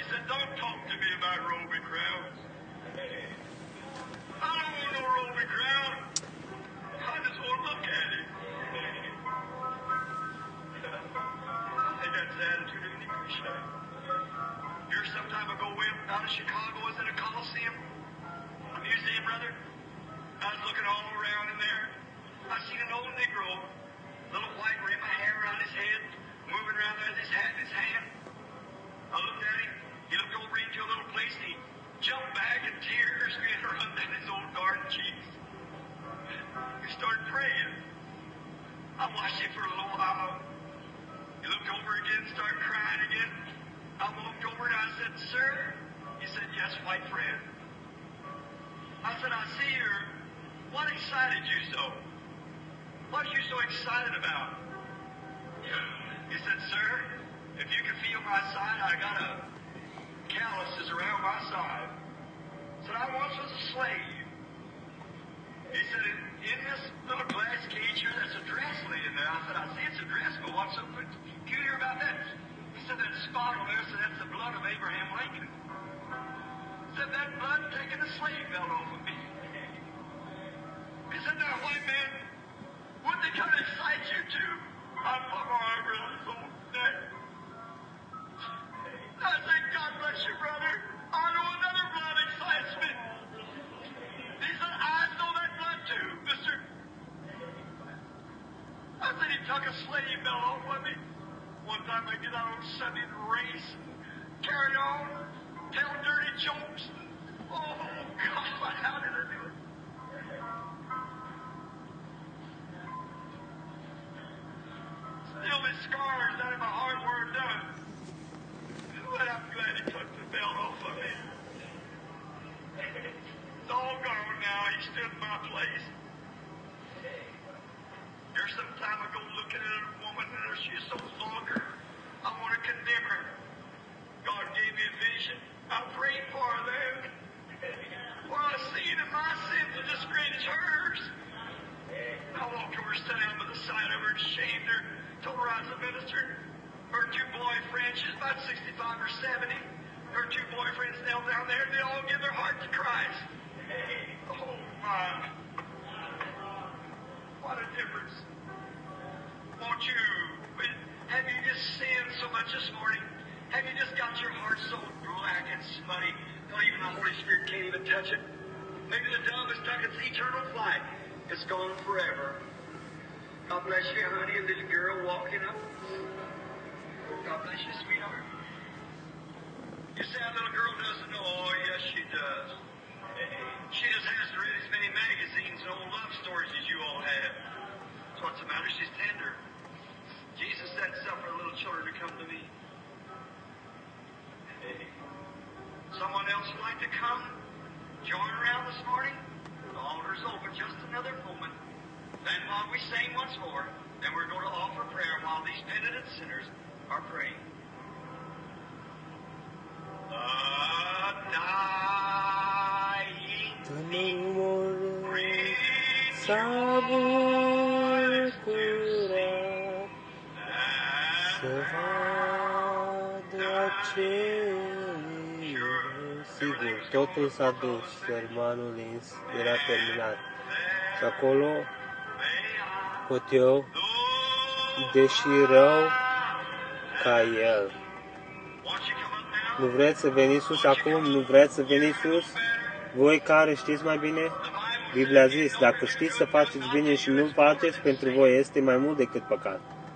Her two boyfriends, she's about sixty-five or seventy. Her two boyfriends knelt down there and they all give their heart to Christ. Oh, my. What a difference. Won't you, have you just sinned so much this morning? Have you just got your heart so black and smutty till even the Holy Spirit can't even touch it? Maybe the dove has stuck its eternal flight. It's gone forever. God bless you, honey, and little girl walking up. God bless you, sweetheart. You say that little girl doesn't know. Oh, yes, she does. She just hasn't read as many magazines and old love stories as you all have. So what's the matter? She's tender. Jesus said, suffer little children to come to me. Someone else would like to come? Join around this morning? The altar's open just another moment. Then while we sing once more, then we're going to offer prayer while these penitent sinners are praying. Sigur, totul s-a dus, sermanul Lins era terminat. Și acolo pot eu, deși rău ca el. Nu vreți să veniți sus acum? Nu vreți să veniți sus? Voi care știți mai bine? Biblia a zis, dacă știți să faceți bine și nu faceți, pentru voi este mai mult decât păcat.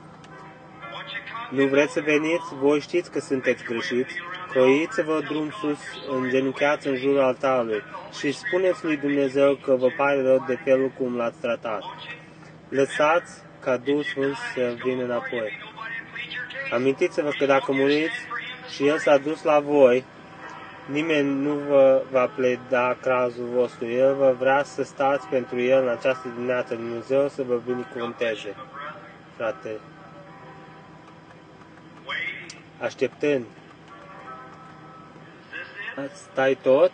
Nu vreți să veniți? Voi știți că sunteți greșiți. Croiți-vă drum sus, îngenunchiați în jurul altarului și spuneți lui Dumnezeu că vă pare rău de felul cum l-ați tratat. Lăsați ca Duhul Sfânt să vină înapoi. Amintiți-vă că dacă muriți și El s-a dus la voi, nimeni nu vă va pleda crazul vostru. El vă vrea să stați pentru El în această dimineață. Dumnezeu să vă binecuvânteze, frate. Așteptând. Stai tot?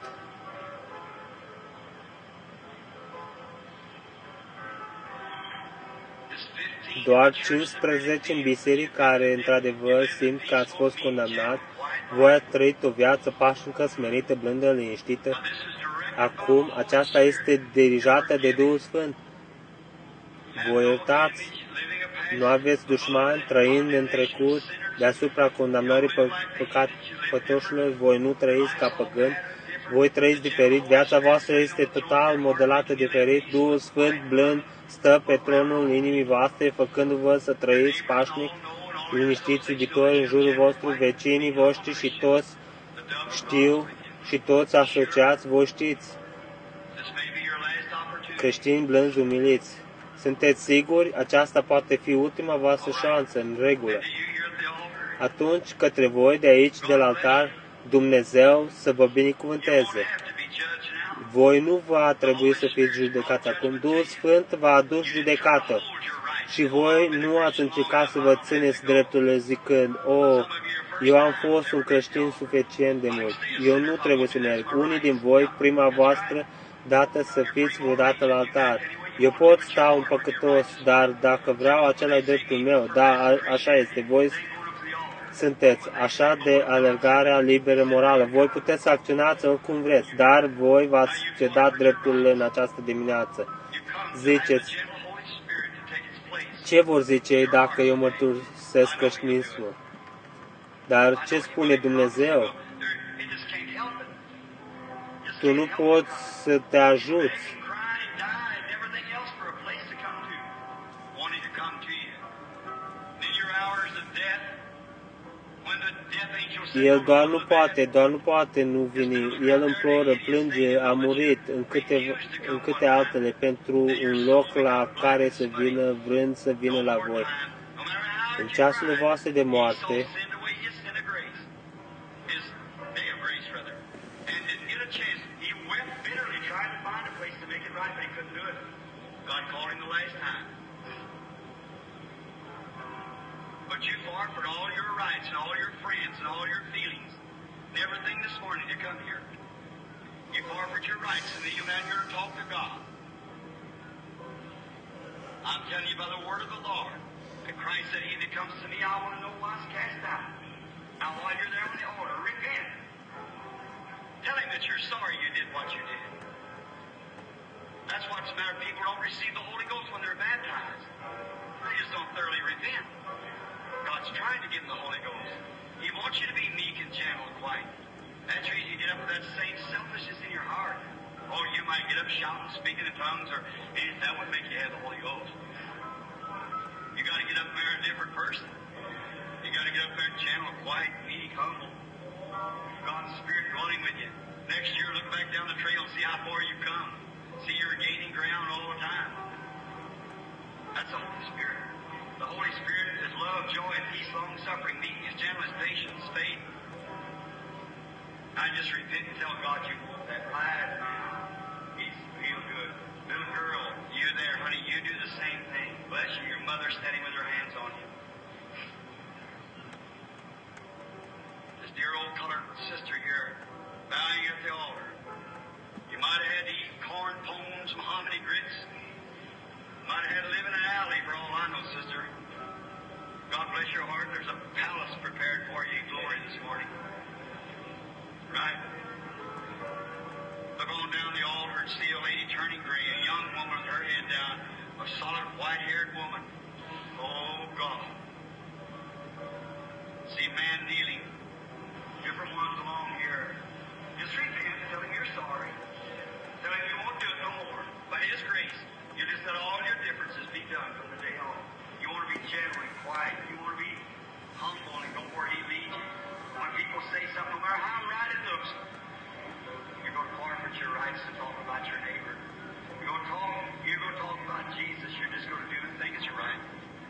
Doar cincisprezece în biserică care, într-adevăr, simt că ați fost condamnat. Voi ați trăit o viață pașnică, smerită, blândă, liniștită. Acum, aceasta este dirijată de Duhul Sfânt. Voi iertați. Nu aveți dușmani, trăind în trecut, deasupra condamnării pă păcatoșilor, voi nu trăiți ca păgâni, voi trăiți diferit, viața voastră este total modelată diferit, Duhul Sfânt blând stă pe tronul inimii voastre, făcându-vă să trăiți pașnic, liniștiți, iubitori în jurul vostru, vecinii voștri și toți știu și toți asociați, voi știți, creștini blânzi, umiliți. Sunteți siguri? Aceasta poate fi ultima voastră șansă, în regulă. Atunci, către voi, de aici, de la altar, Dumnezeu să vă binecuvânteze. Voi nu va trebui să fiți judecați acum. Duhul Sfânt v-a adus judecată. Și voi nu ați încercat să vă țineți drepturile zicând, oh, eu am fost un creștin suficient de mult. Eu nu trebuie să merg. Unii din voi, prima voastră dată să fiți vreodată la altar. Eu pot sta un păcătos, dar dacă vreau, acela e dreptul meu. Da, a, așa este. Voi sunteți așa de alergarea liberă morală. Voi puteți să acționați oricum vreți, dar voi v-ați cedat drepturile în această dimineață. Ziceți, ce vor zice ei dacă eu mărturisesc creștinismul? Dar ce spune Dumnezeu? Tu nu poți să te ajuți. El doar nu poate, doar nu poate nu veni. El imploră, plânge, a murit în câte, în câte altele pentru un loc la care să vină, vrând să vină la voi. În ceasurile voastre de moarte, You forfeit all your rights and all your friends and all your feelings and everything this morning to come here. You forfeit your rights and kneel down here and talk to God. I'm telling you by the word of the Lord, And Christ said, he that comes to me, I will in no wise cast out. Now, while you're there on the altar, repent. Tell him that you're sorry you did what you did. That's what's the matter. People don't receive the Holy Ghost when they're baptized. They just don't thoroughly repent. God's trying to give them the Holy Ghost. He wants you to be meek and gentle and quiet. That's the reason you get up with that same selfishness in your heart. Or you might get up shouting, speaking in tongues, or anything. That would make you have the Holy Ghost. You got to get up there a different person. You got to get up there gentle, quiet, meek, humble. God's Spirit dwelling with you. Next year, look back down the trail and see how far you've come. See you're gaining ground all the time. That's the Holy Spirit. The Holy Spirit is love, joy, peace, long-suffering, meekness, gentleness, patience, faith. I just repent and tell God you want that right now. He's feel good. Little girl, you there, honey, you do the same thing. Bless you. Your mother standing with her hands on you. This dear old colored sister here, bowing at the altar. You might have had to eat corn pones, mahogany grits. Might have had to live in an alley for all I know, sister. God bless your heart. There's a palace prepared for you in glory this morning. Right? Look on down the altar and see a lady turning gray, a young woman with her head down, a solid white-haired woman. Oh, God. See a man kneeling. Different ones along here. Just repent. Tell him you're sorry. Tell him you won't do it no more. By His grace, you just let all your differences be done from the day on. You want to be gentle and quiet. You want to be humble and go where He leads you. When people say something, no matter how right it looks, you're going to forfeit your rights to talk about your neighbor. You're going to talk, you're going to talk about Jesus. You're just going to do the thing that's right.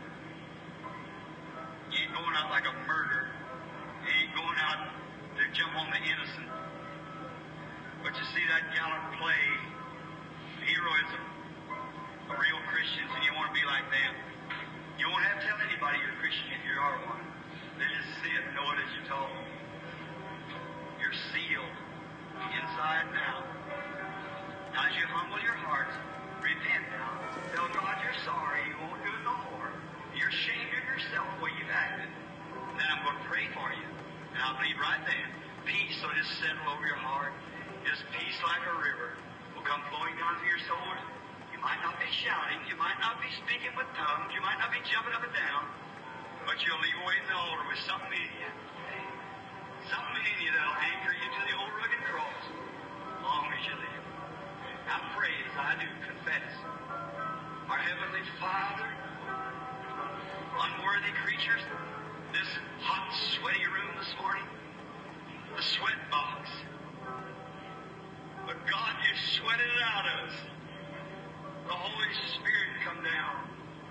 You ain't going out like a murderer. You ain't going out to jump on the innocent. But you see that gallant play, heroism of real Christians, and you want to be like them. You won't have to tell anybody you're a Christian if you are one. They just see it and know it as you talk. You're sealed inside now. Now as you humble your hearts, repent now. Tell God you're sorry. You won't do it no more. You're ashamed of yourself the way you've acted. And then I'm going to pray for you. And I believe right then, peace will just settle over your heart. Just peace like a river will come flowing down through your soul. You might not be shouting. You might not be speaking with tongues. You might not be jumping up and down. But you'll leave away in the altar with something in you. Something in you that'll anchor you to the old rugged cross as long as you live. Now pray as I do, confess. Our Heavenly Father, unworthy creatures, this hot, sweaty room this morning, the sweat box. But God, you sweated it out of us. The Holy Spirit come down.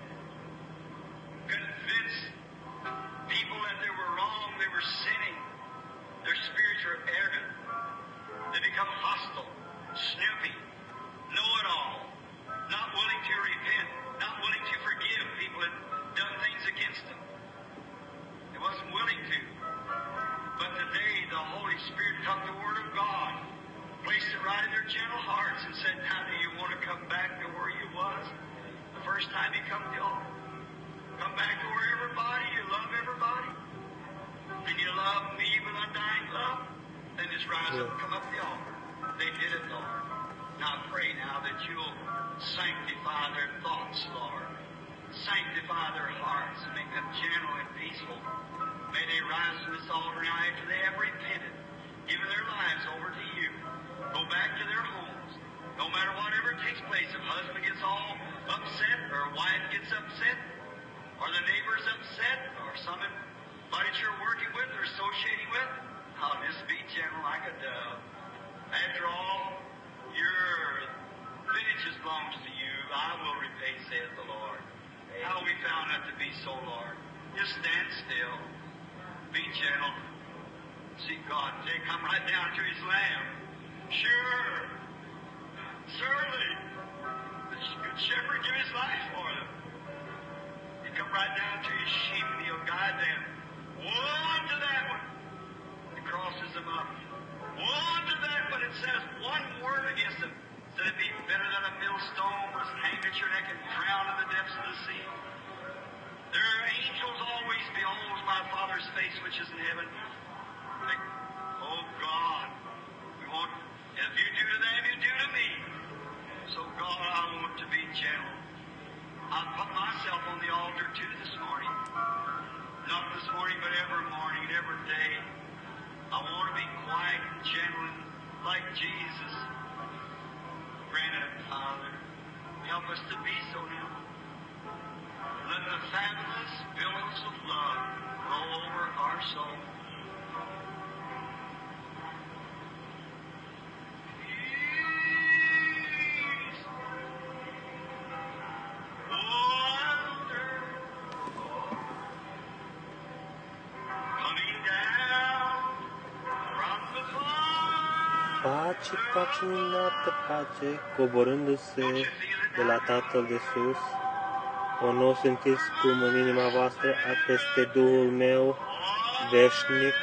Convince people that they were wrong, they were sinning. Their spirits were arrogant. They become hostile, snoopy, know-it-all, not willing to repent, not willing to forgive people that done things against them. They wasn't willing to. But today the Holy Spirit took the Word of God, placed it right in their gentle hearts and said, now do you want to come back to where you was the first time you come to the altar? Come back to where everybody, you love everybody. And you love me with undying love. Then just rise up and come up the altar. They did it, Lord. Now pray now that you'll sanctify their thoughts, Lord. Sanctify their hearts and make them gentle and peaceful. May they rise to this altar now after they have repented, given their lives over to you. Go back to their homes. No matter whatever takes place, if husband gets all upset or wife gets upset, or the neighbor's upset, or somebody that you're working with or associating with, I'll just be gentle like a dove. After all, your lineage belongs to you. I will repay, saith the Lord. How we found that to be so, Lord. Just stand still. Be gentle. See God. They come right down to His lamb. Sure. Certainly. The good shepherd give His life for them. Come right down to His sheep and He'll guide them. Woe to that one that crosses them up. Woe to that one that says one word against them. That it be better than a millstone was hanged at your neck and drowned in the depths of the sea. Their beholds my Father's face which is in heaven. Like, oh God, we want, if you do to them, you do to me. So God, I want to be gentle. I put myself on the altar too this morning. Not this morning, but every morning, every day. I want to be quiet and gentle and like Jesus. Granted, Father, help us to be so now. Let the fabulous billows of love roll over our soul. Peace, wonder, coming down from the far. Pace, pace minunată, pace, coborându-se de la Tatăl de sus. O nu simțiți cum în inima voastră peste Duhul meu veșnic.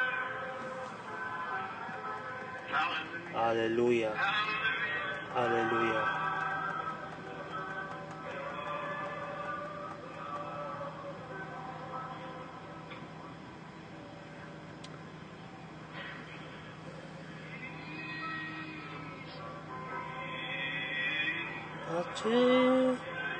Aleluia! Aleluia! Pace!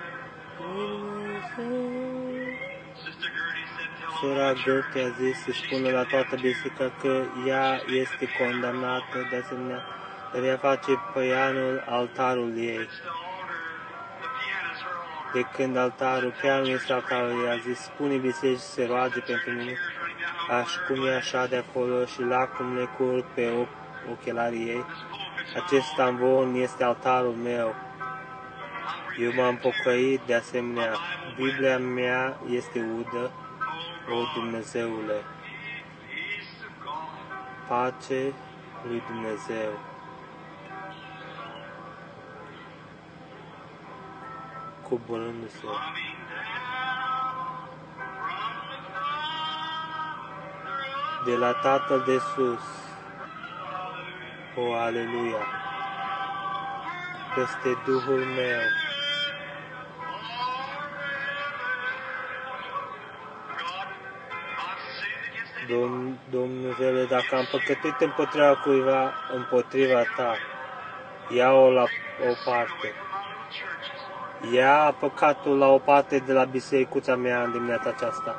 Sora Gertie a zis să spună la toată biserica că ea este condamnată, de asemenea, dar ea face pianul altarul ei. De când altarul, pianul este altarul ei, a zis, spune bisericii să se roage pentru mine, așa cum e așa de acolo și lacrimile curg pe ochelarii ei. Acest tamvon este altarul meu. Eu m-am pocăit, de asemenea, Biblia mea este udă, o Dumnezeule, pace lui Dumnezeu. Coborându-se de la Tatăl de sus, o aleluia, peste Duhul meu. Domn, Dumnezeule, dacă am păcătuit împotriva cuiva, împotriva ta, ia-o la o parte. Ia păcatul la o parte de la bisericuța mea în dimineața aceasta.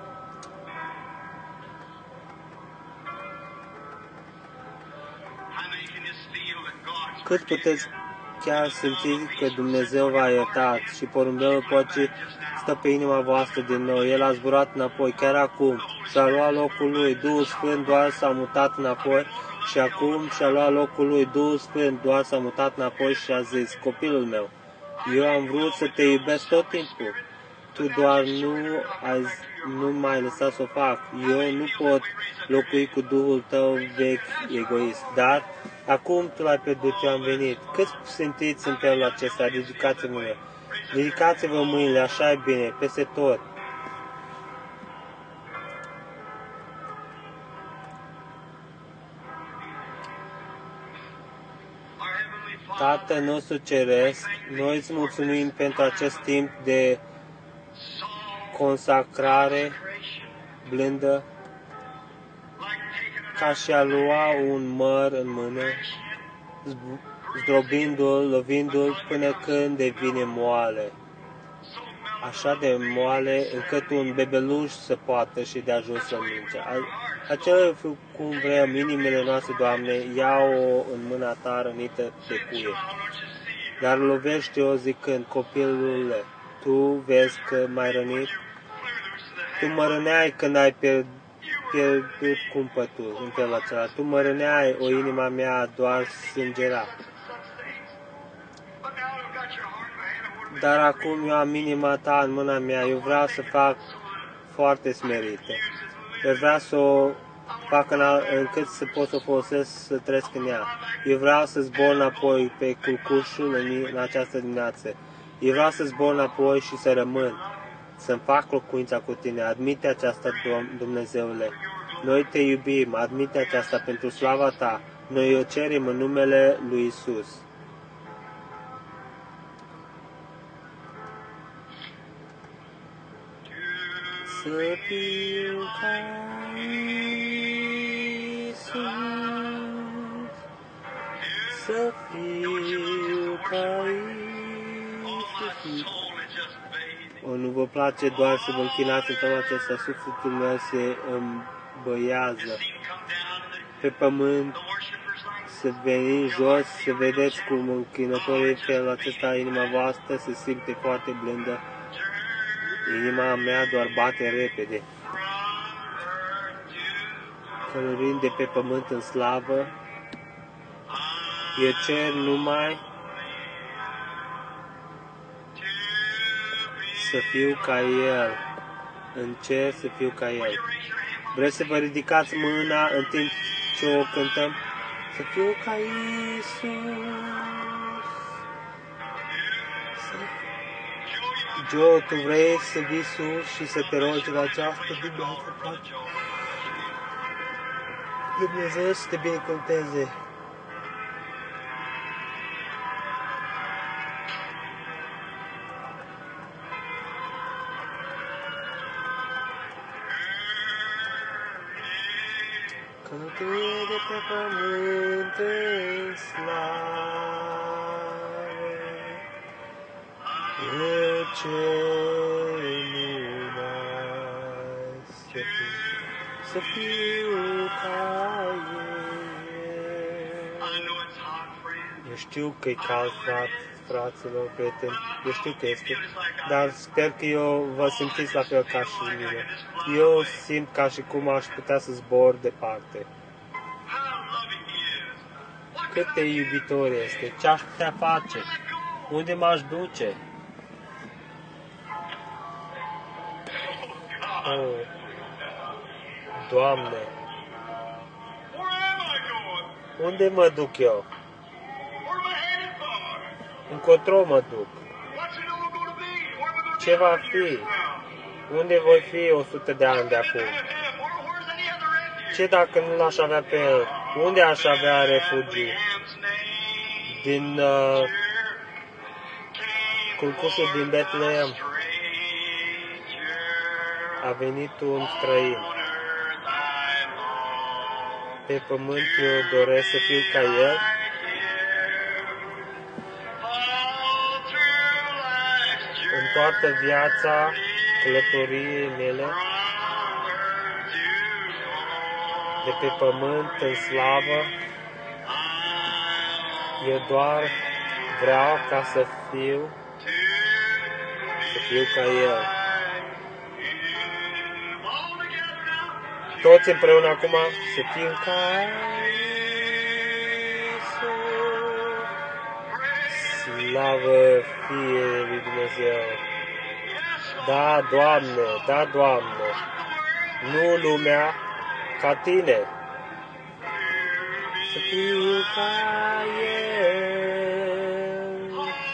Cât puteți chiar simți că Dumnezeu v-a iertat și porumbelul poate stă pe inima voastră din nou. El a zburat înapoi, chiar acum, și-a luat locul lui. Duhul Sfânt doar s-a mutat înapoi și acum și-a luat locul lui. Duhul Sfânt doar s-a mutat înapoi și a zis, copilul meu, eu am vrut să te iubesc tot timpul. Tu doar nu, ai, nu m-ai lăsat să o fac. Eu nu pot locui cu Duhul tău vechi egoist, dar acum tu l-ai pierdut, eu am venit. Cât simțiți în felul acesta? Ridicați-vă mâinile. Ridicați-vă mâinile, așa e bine, peste tot. Tatăl nostru Ceresc, noi îți mulțumim pentru acest timp de consacrare blândă, ca și a lua un măr în mână, zdrobindu-l, lovindu-l până când devine moale. Așa de moale încât un bebeluș să poată și de ajuns să mince. Acela cum vrem, inimile noastre, Doamne, ia-o în mâna ta rănită de cuie. Dar lovește-o zicând, copilule, tu vezi că m-ai rănit? Tu mă răneai când ai pierdut, pierdut cumpătul în felul acela. Tu mă răneai, o inima mea doar sângera. Dar acum eu am inima ta în mâna mea, eu vreau să fac foarte smerită. Eu vreau să o fac în, încât să pot să o folosesc să trăiesc în ea. Eu vreau să zbor înapoi pe culcușul în, în această dimineață. Eu vreau să zbor înapoi și să rămân, să-mi fac locuința cu tine. Admite aceasta, Dumnezeule. Noi te iubim, admite aceasta pentru slava ta. Noi o cerem în numele lui Isus. să fiu ca Iisus, să fiu ca Iisus. O, nu vă place doar să vă închinați în felul acesta, sufletul meu se îmbăiază pe pământ, să veniți jos, să vedeți cum închinătorii în felul acesta, inima voastră se simte foarte blândă. Inima mea doar bate repede. Călărind de pe pământ în slavă, eu cer numai să fiu ca El, în cer să fiu ca El. Vreți să vă ridicați mâna în timp ce o cântăm? Să fiu ca Iisus. Joe, tu vrei să vii sus și să te rogi la această dimineață, Pace? Dumnezeu să te binecuvânteze. Călătorie de pe pământ în slavă, eu cer numai să fiu, să fiu ca El. Eu știu că e cald, fraților, prieteni, eu știu că este, dar sper că eu vă simțiți la fel ca și mine. Eu simt ca și cum aș putea să zbor departe. Cât de iubitor este, ce aș putea face, unde m-aș duce. Oh, Doamne, unde mă duc eu? Încotro mă duc. Ce va fi? Unde voi fi o sută de ani de acum? Ce dacă nu l-aș avea pe El? Unde aș avea refugii? Din uh, culcușul din Betlehem a venit un străin. Pe pământ eu doresc să fiu ca El. În toată viața călătoriei mele, de pe pământ în slavă, eu doar vreau ca să fiu, să fiu ca El. Toți împreună acum, să fiu ca Iisus. Slavă fie lui Dumnezeu! Da, Doamne, da, Doamne, nu lumea, ca Tine. Să fiu ca El,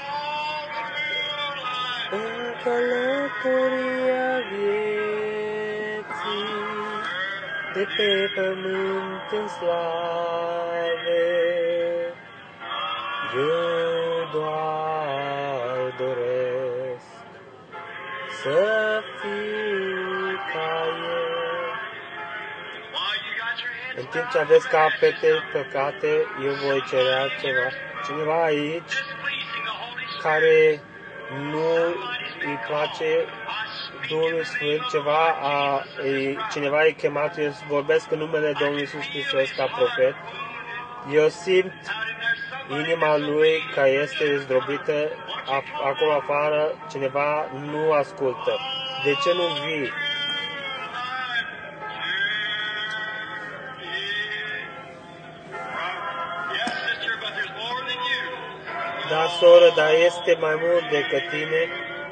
în călătoria vieții, de pe pământ în slave, eu doar doresc să fiu ca El. În timp ce aveți capete păcate, eu voi cerea ceva. Cineva aici care nu îi place Duhul Sfânt, ceva a, e, cineva e chemat, eu vorbesc în numele Domnului Iisus Hristos ca profet. Eu simt inima lui că este zdrobită acolo afară, cineva nu ascultă. De ce nu vii? Da, soră, dar este mai mult decât tine.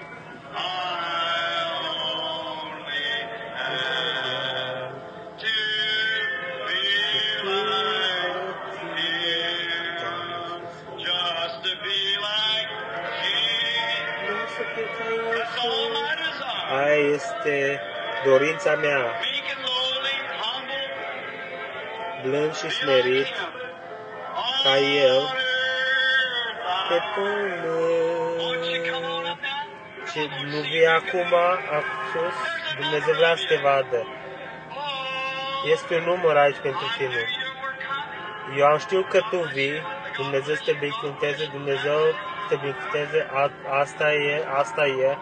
Aia este dorința mea. Blând și smerit, ca El, pe pământ. Ce nu vii acum sus, Dumnezeu vrea să te vadă. Este un număr aici pentru tine. Eu am știut că tu vii, Dumnezeu să te binecuvânteze, Dumnezeu să te binecuvânteze, asta e, asta e.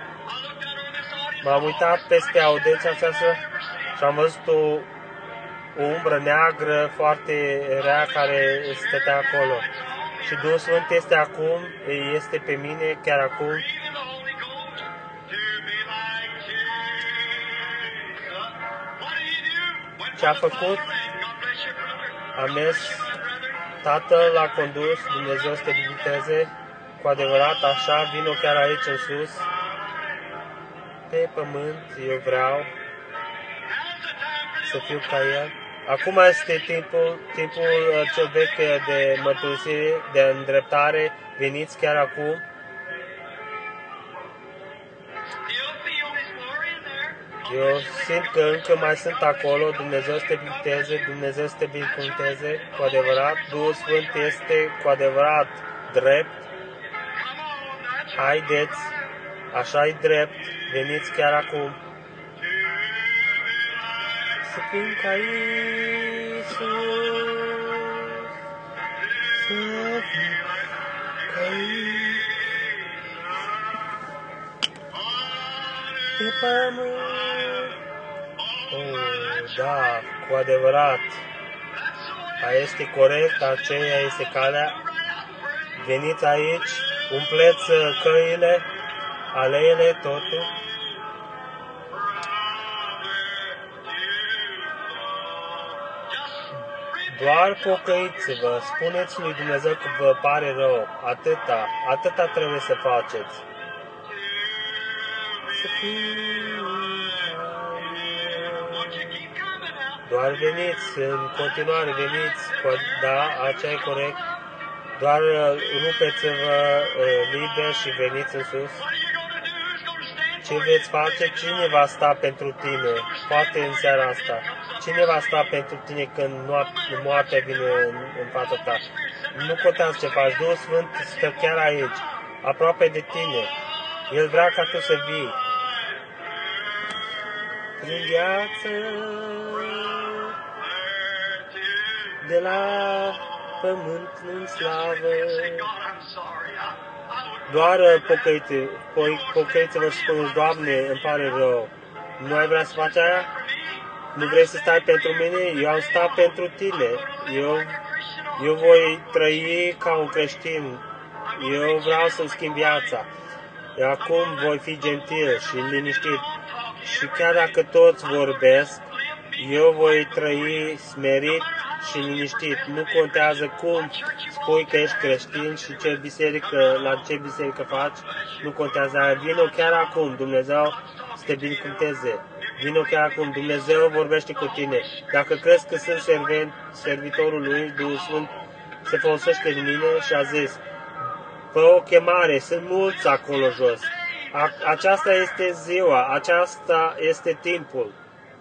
M-am uitat peste audiența aceasta și am văzut o, o umbră neagră foarte rea care stătea acolo. Și Duhul Sfânt este acum, este pe mine chiar acum. Ce a făcut? A mers, Tatăl l-a condus, Dumnezeu să te binecuvânteze, cu adevărat așa, vino chiar aici în sus, pe pământ, eu vreau să fiu ca El. Acum este timpul, timpul cel vechi de mărturisire, de îndreptare, veniți chiar acum. Eu simt că încă mai sunt acolo, Dumnezeu să te binecuvânteze, Dumnezeu să te binecuvânteze, cu adevărat, Duhul Sfânt este cu adevărat drept. Haideți, așa-i drept, veniți chiar acum. Să fim ca Iisus, să fim ca Iisus, pe pământ. Oh, da, cu adevărat, aia este corect, aceea este calea. Veniți aici, umpleți căile, aleile, totul. Doar pocăiți-vă, spuneți lui Dumnezeu că vă pare rău, atâta, atâta trebuie să faceți. Să fiu... Doar veniți, în continuare veniți, da, aceea e corect. Doar rupeți-vă liber și veniți în sus. Ce veți face? Cine va sta pentru tine? Poate în seara asta. Cine va sta pentru tine când moartea vine în, în fața ta? Nu contează ce faci. Duhul Sfânt stă chiar aici, aproape de tine. El vrea ca tu să vii. Prin viață, de la pământ în slavă. Doar pocăiți, pocăiți-vă și spuneți, Doamne, îmi pare rău. Nu ai vrea să faci aia? Nu vrei să stai pentru mine? Eu am stat pentru tine. Eu, eu voi trăi ca un creștin. Eu vreau să-mi schimb viața. Eu acum voi fi gentil și liniștit. Și chiar dacă toți vorbesc, eu voi trăi smerit și liniștit. Nu contează cum spui că ești creștin și ce biserică, la ce biserică faci. Nu contează. Vino chiar acum, Dumnezeu să te binecuvânteze. Vino chiar acum, Dumnezeu vorbește cu tine. Dacă crezi că sunt servent, servitorul lui, Duhul Sfânt se folosește de mine și a zis, fă o chemare, sunt mulți acolo jos. A, aceasta este ziua, aceasta este timpul.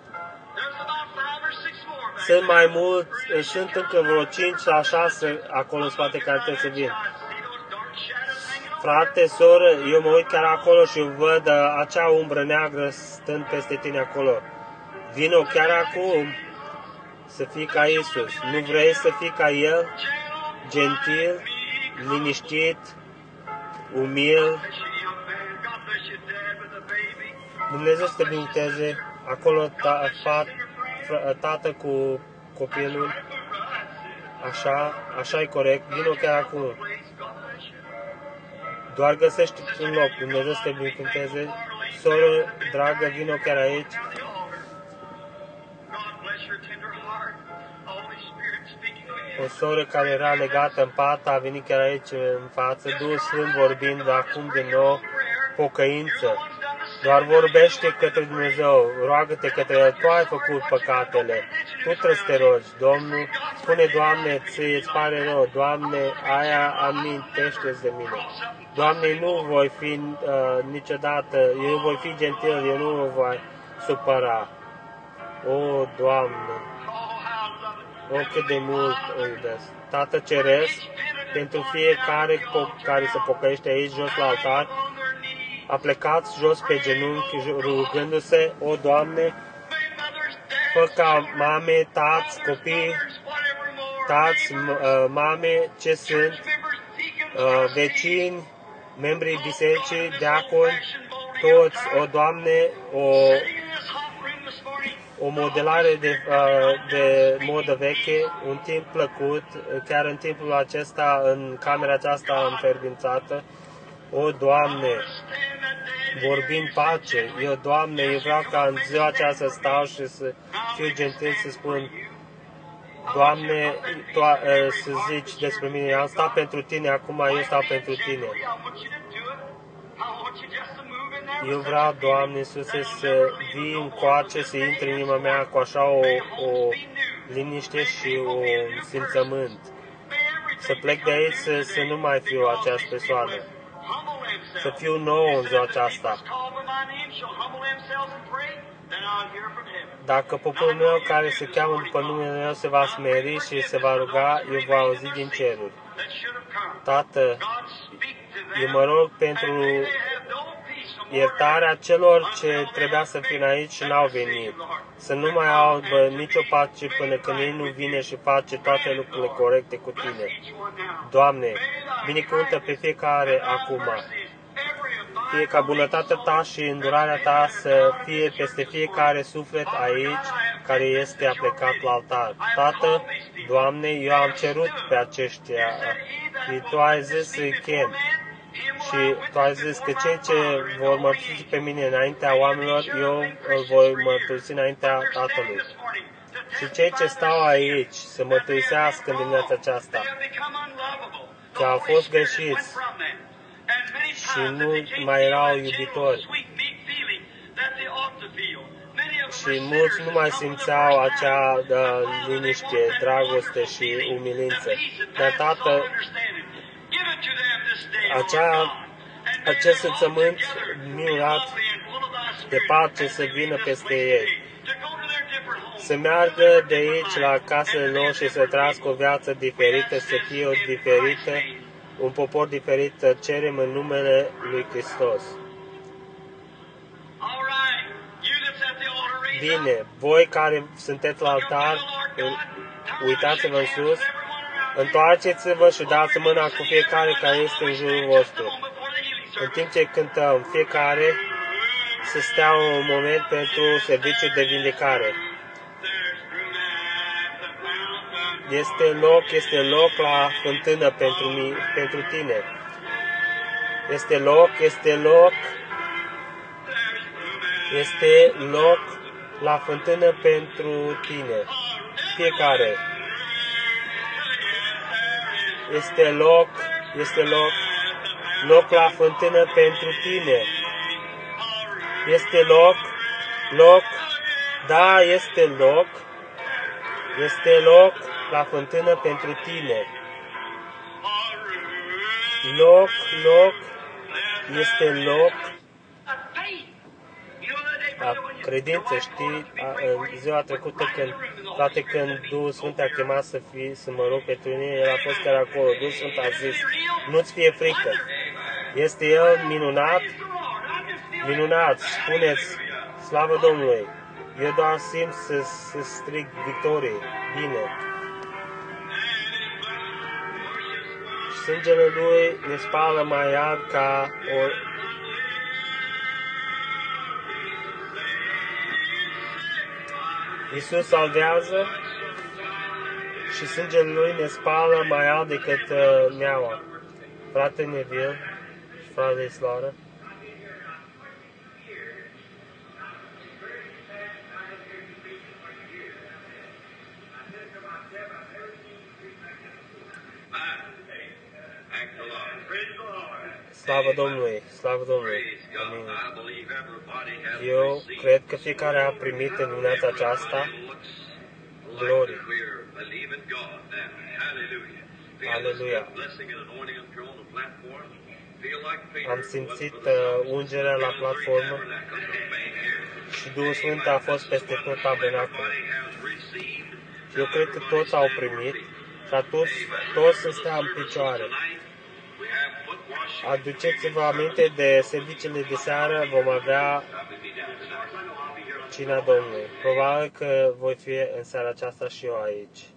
Sunt mai mulți, sunt încă vreo cinci sau șase acolo în spate care trebuie să vin. Frate, soră, eu mă uit chiar acolo și văd acea umbră neagră stând peste tine acolo. Vino chiar acum să fii ca Iisus. Nu vrei să fii ca El? Gentil, liniștit, umil. Dumnezeu să te binecuvânteze. Acolo ta, fa, tată cu copilul. Așa, așa e corect. Vino chiar acum. Doar găsește un loc. Dumnezeu să te binecuvânteze. Soră dragă, vino chiar aici. O soră care era legată în pat a venit chiar aici în față. Duhul Sfânt vorbind acum din nou pocăință. Doar vorbește către Dumnezeu, roagă-te către El, Tu ai făcut păcatele, Tu trebuie să te rogi, Domnul, spune, Doamne, ție îți pare rău, Doamne, aia amintește-ți de mine. Doamne, nu voi fi uh, niciodată, eu voi fi gentil, eu nu mă voi supăra. O, Doamne, o, cât de mult o iubesc. Tată Ceresc, pentru fiecare care se pocăiește aici, jos la altar, aplecați jos pe genunchi, rugându-se, o, Doamne, fă ca mame, tați, copii, tați, mame, ce sunt, vecini, membrii bisericii, diaconi, toți, o, Doamne, o, o modelare de, de modă veche, un timp plăcut, chiar în timpul acesta, în camera aceasta înfervințată, o, Doamne, vorbind pace, eu, Doamne, eu vreau ca în ziua aceasta să stau și să fiu gentil, să spun, Doamne, tu, să zici despre mine, am stat pentru Tine, acum eu stau pentru Tine. Eu vreau, Doamne Iisuse, să vii încoace, să intri în inima mea cu așa o, o liniște și un simțământ. Să plec de aici, să, să nu mai fiu aceeași persoană. Să fiu nou în ziua aceasta. Dacă poporul meu care se cheamă după numele meu se va smeri și se va ruga, eu voi auzi din ceruri. Tată, eu mă rog pentru iertarea celor ce trebuia să vină aici și n-au venit. Să nu mai aibă nicio pace până când ei nu vine și face toate lucrurile corecte cu Tine. Doamne, binecuvântă pe fiecare acum. Fie ca bunătatea Ta și îndurarea Ta să fie peste fiecare suflet aici care este aplecat la altar. Tată, Doamne, eu am cerut pe aceștia și Tu ai zis să-i chem. Și Tu ai zis că cei ce vor mărturisi pe mine înaintea oamenilor, eu îl voi mărturisi înaintea Tatălui. Și cei ce stau aici să mărturisească în dimineața aceasta că au fost greșiți și nu mai erau iubitori. Și mulți nu mai simțeau acea uh, liniște, dragoste și umilință. Dar, Tată, acea, acest simțământ minunat de pace să vină peste ei. Să meargă de aici la casele lor și să trăiască o viață diferită, să fie o diferită, un popor diferit, cerem în numele lui Hristos. Bine, voi care sunteți la altar, uitați-vă în sus, întoarceți-vă și dați mâna cu fiecare care este în jurul vostru. În timp ce cântăm, fiecare să stea un moment pentru serviciul de vindecare. Este loc, este loc la fântână pentru, mine, pentru tine. Este loc, este loc, este loc la fântână pentru tine. Fiecare. Este loc, este loc, loc la fântână pentru tine. Este loc, loc, da, este loc, este loc la fântână pentru tine. Loc, loc, este loc. A credință, știi, a, în ziua trecută, când, toate când Duhul Sfânt a chemat să, fii, să mă rog pentru mine, El a fost chiar acolo. Duhul Sfânt a zis, nu-ți fie frică. Este El minunat? Minunat, spuneți, slavă Domnului. Eu doar simt să, să strig victorie, bine. Și sângele Lui ne spală mai iad ca o... Iisus salvează și sângele Lui ne spală mai alt decât uh, neaua. Frate Neville și frate Islară. Slavă Domnului, slavă Domnului. Amin. Eu cred că fiecare a primit în dimineața aceasta glorie. Aleluia. Am simțit uh, ungerea la platformă și Duhul Sfânt a fost peste tot tabernacolul. Eu cred că toți au primit și atunci toți să stea în picioare. Aduceți-vă aminte de serviciile de seară, vom avea cina Domnului. Probabil că voi fi în seara aceasta și eu aici.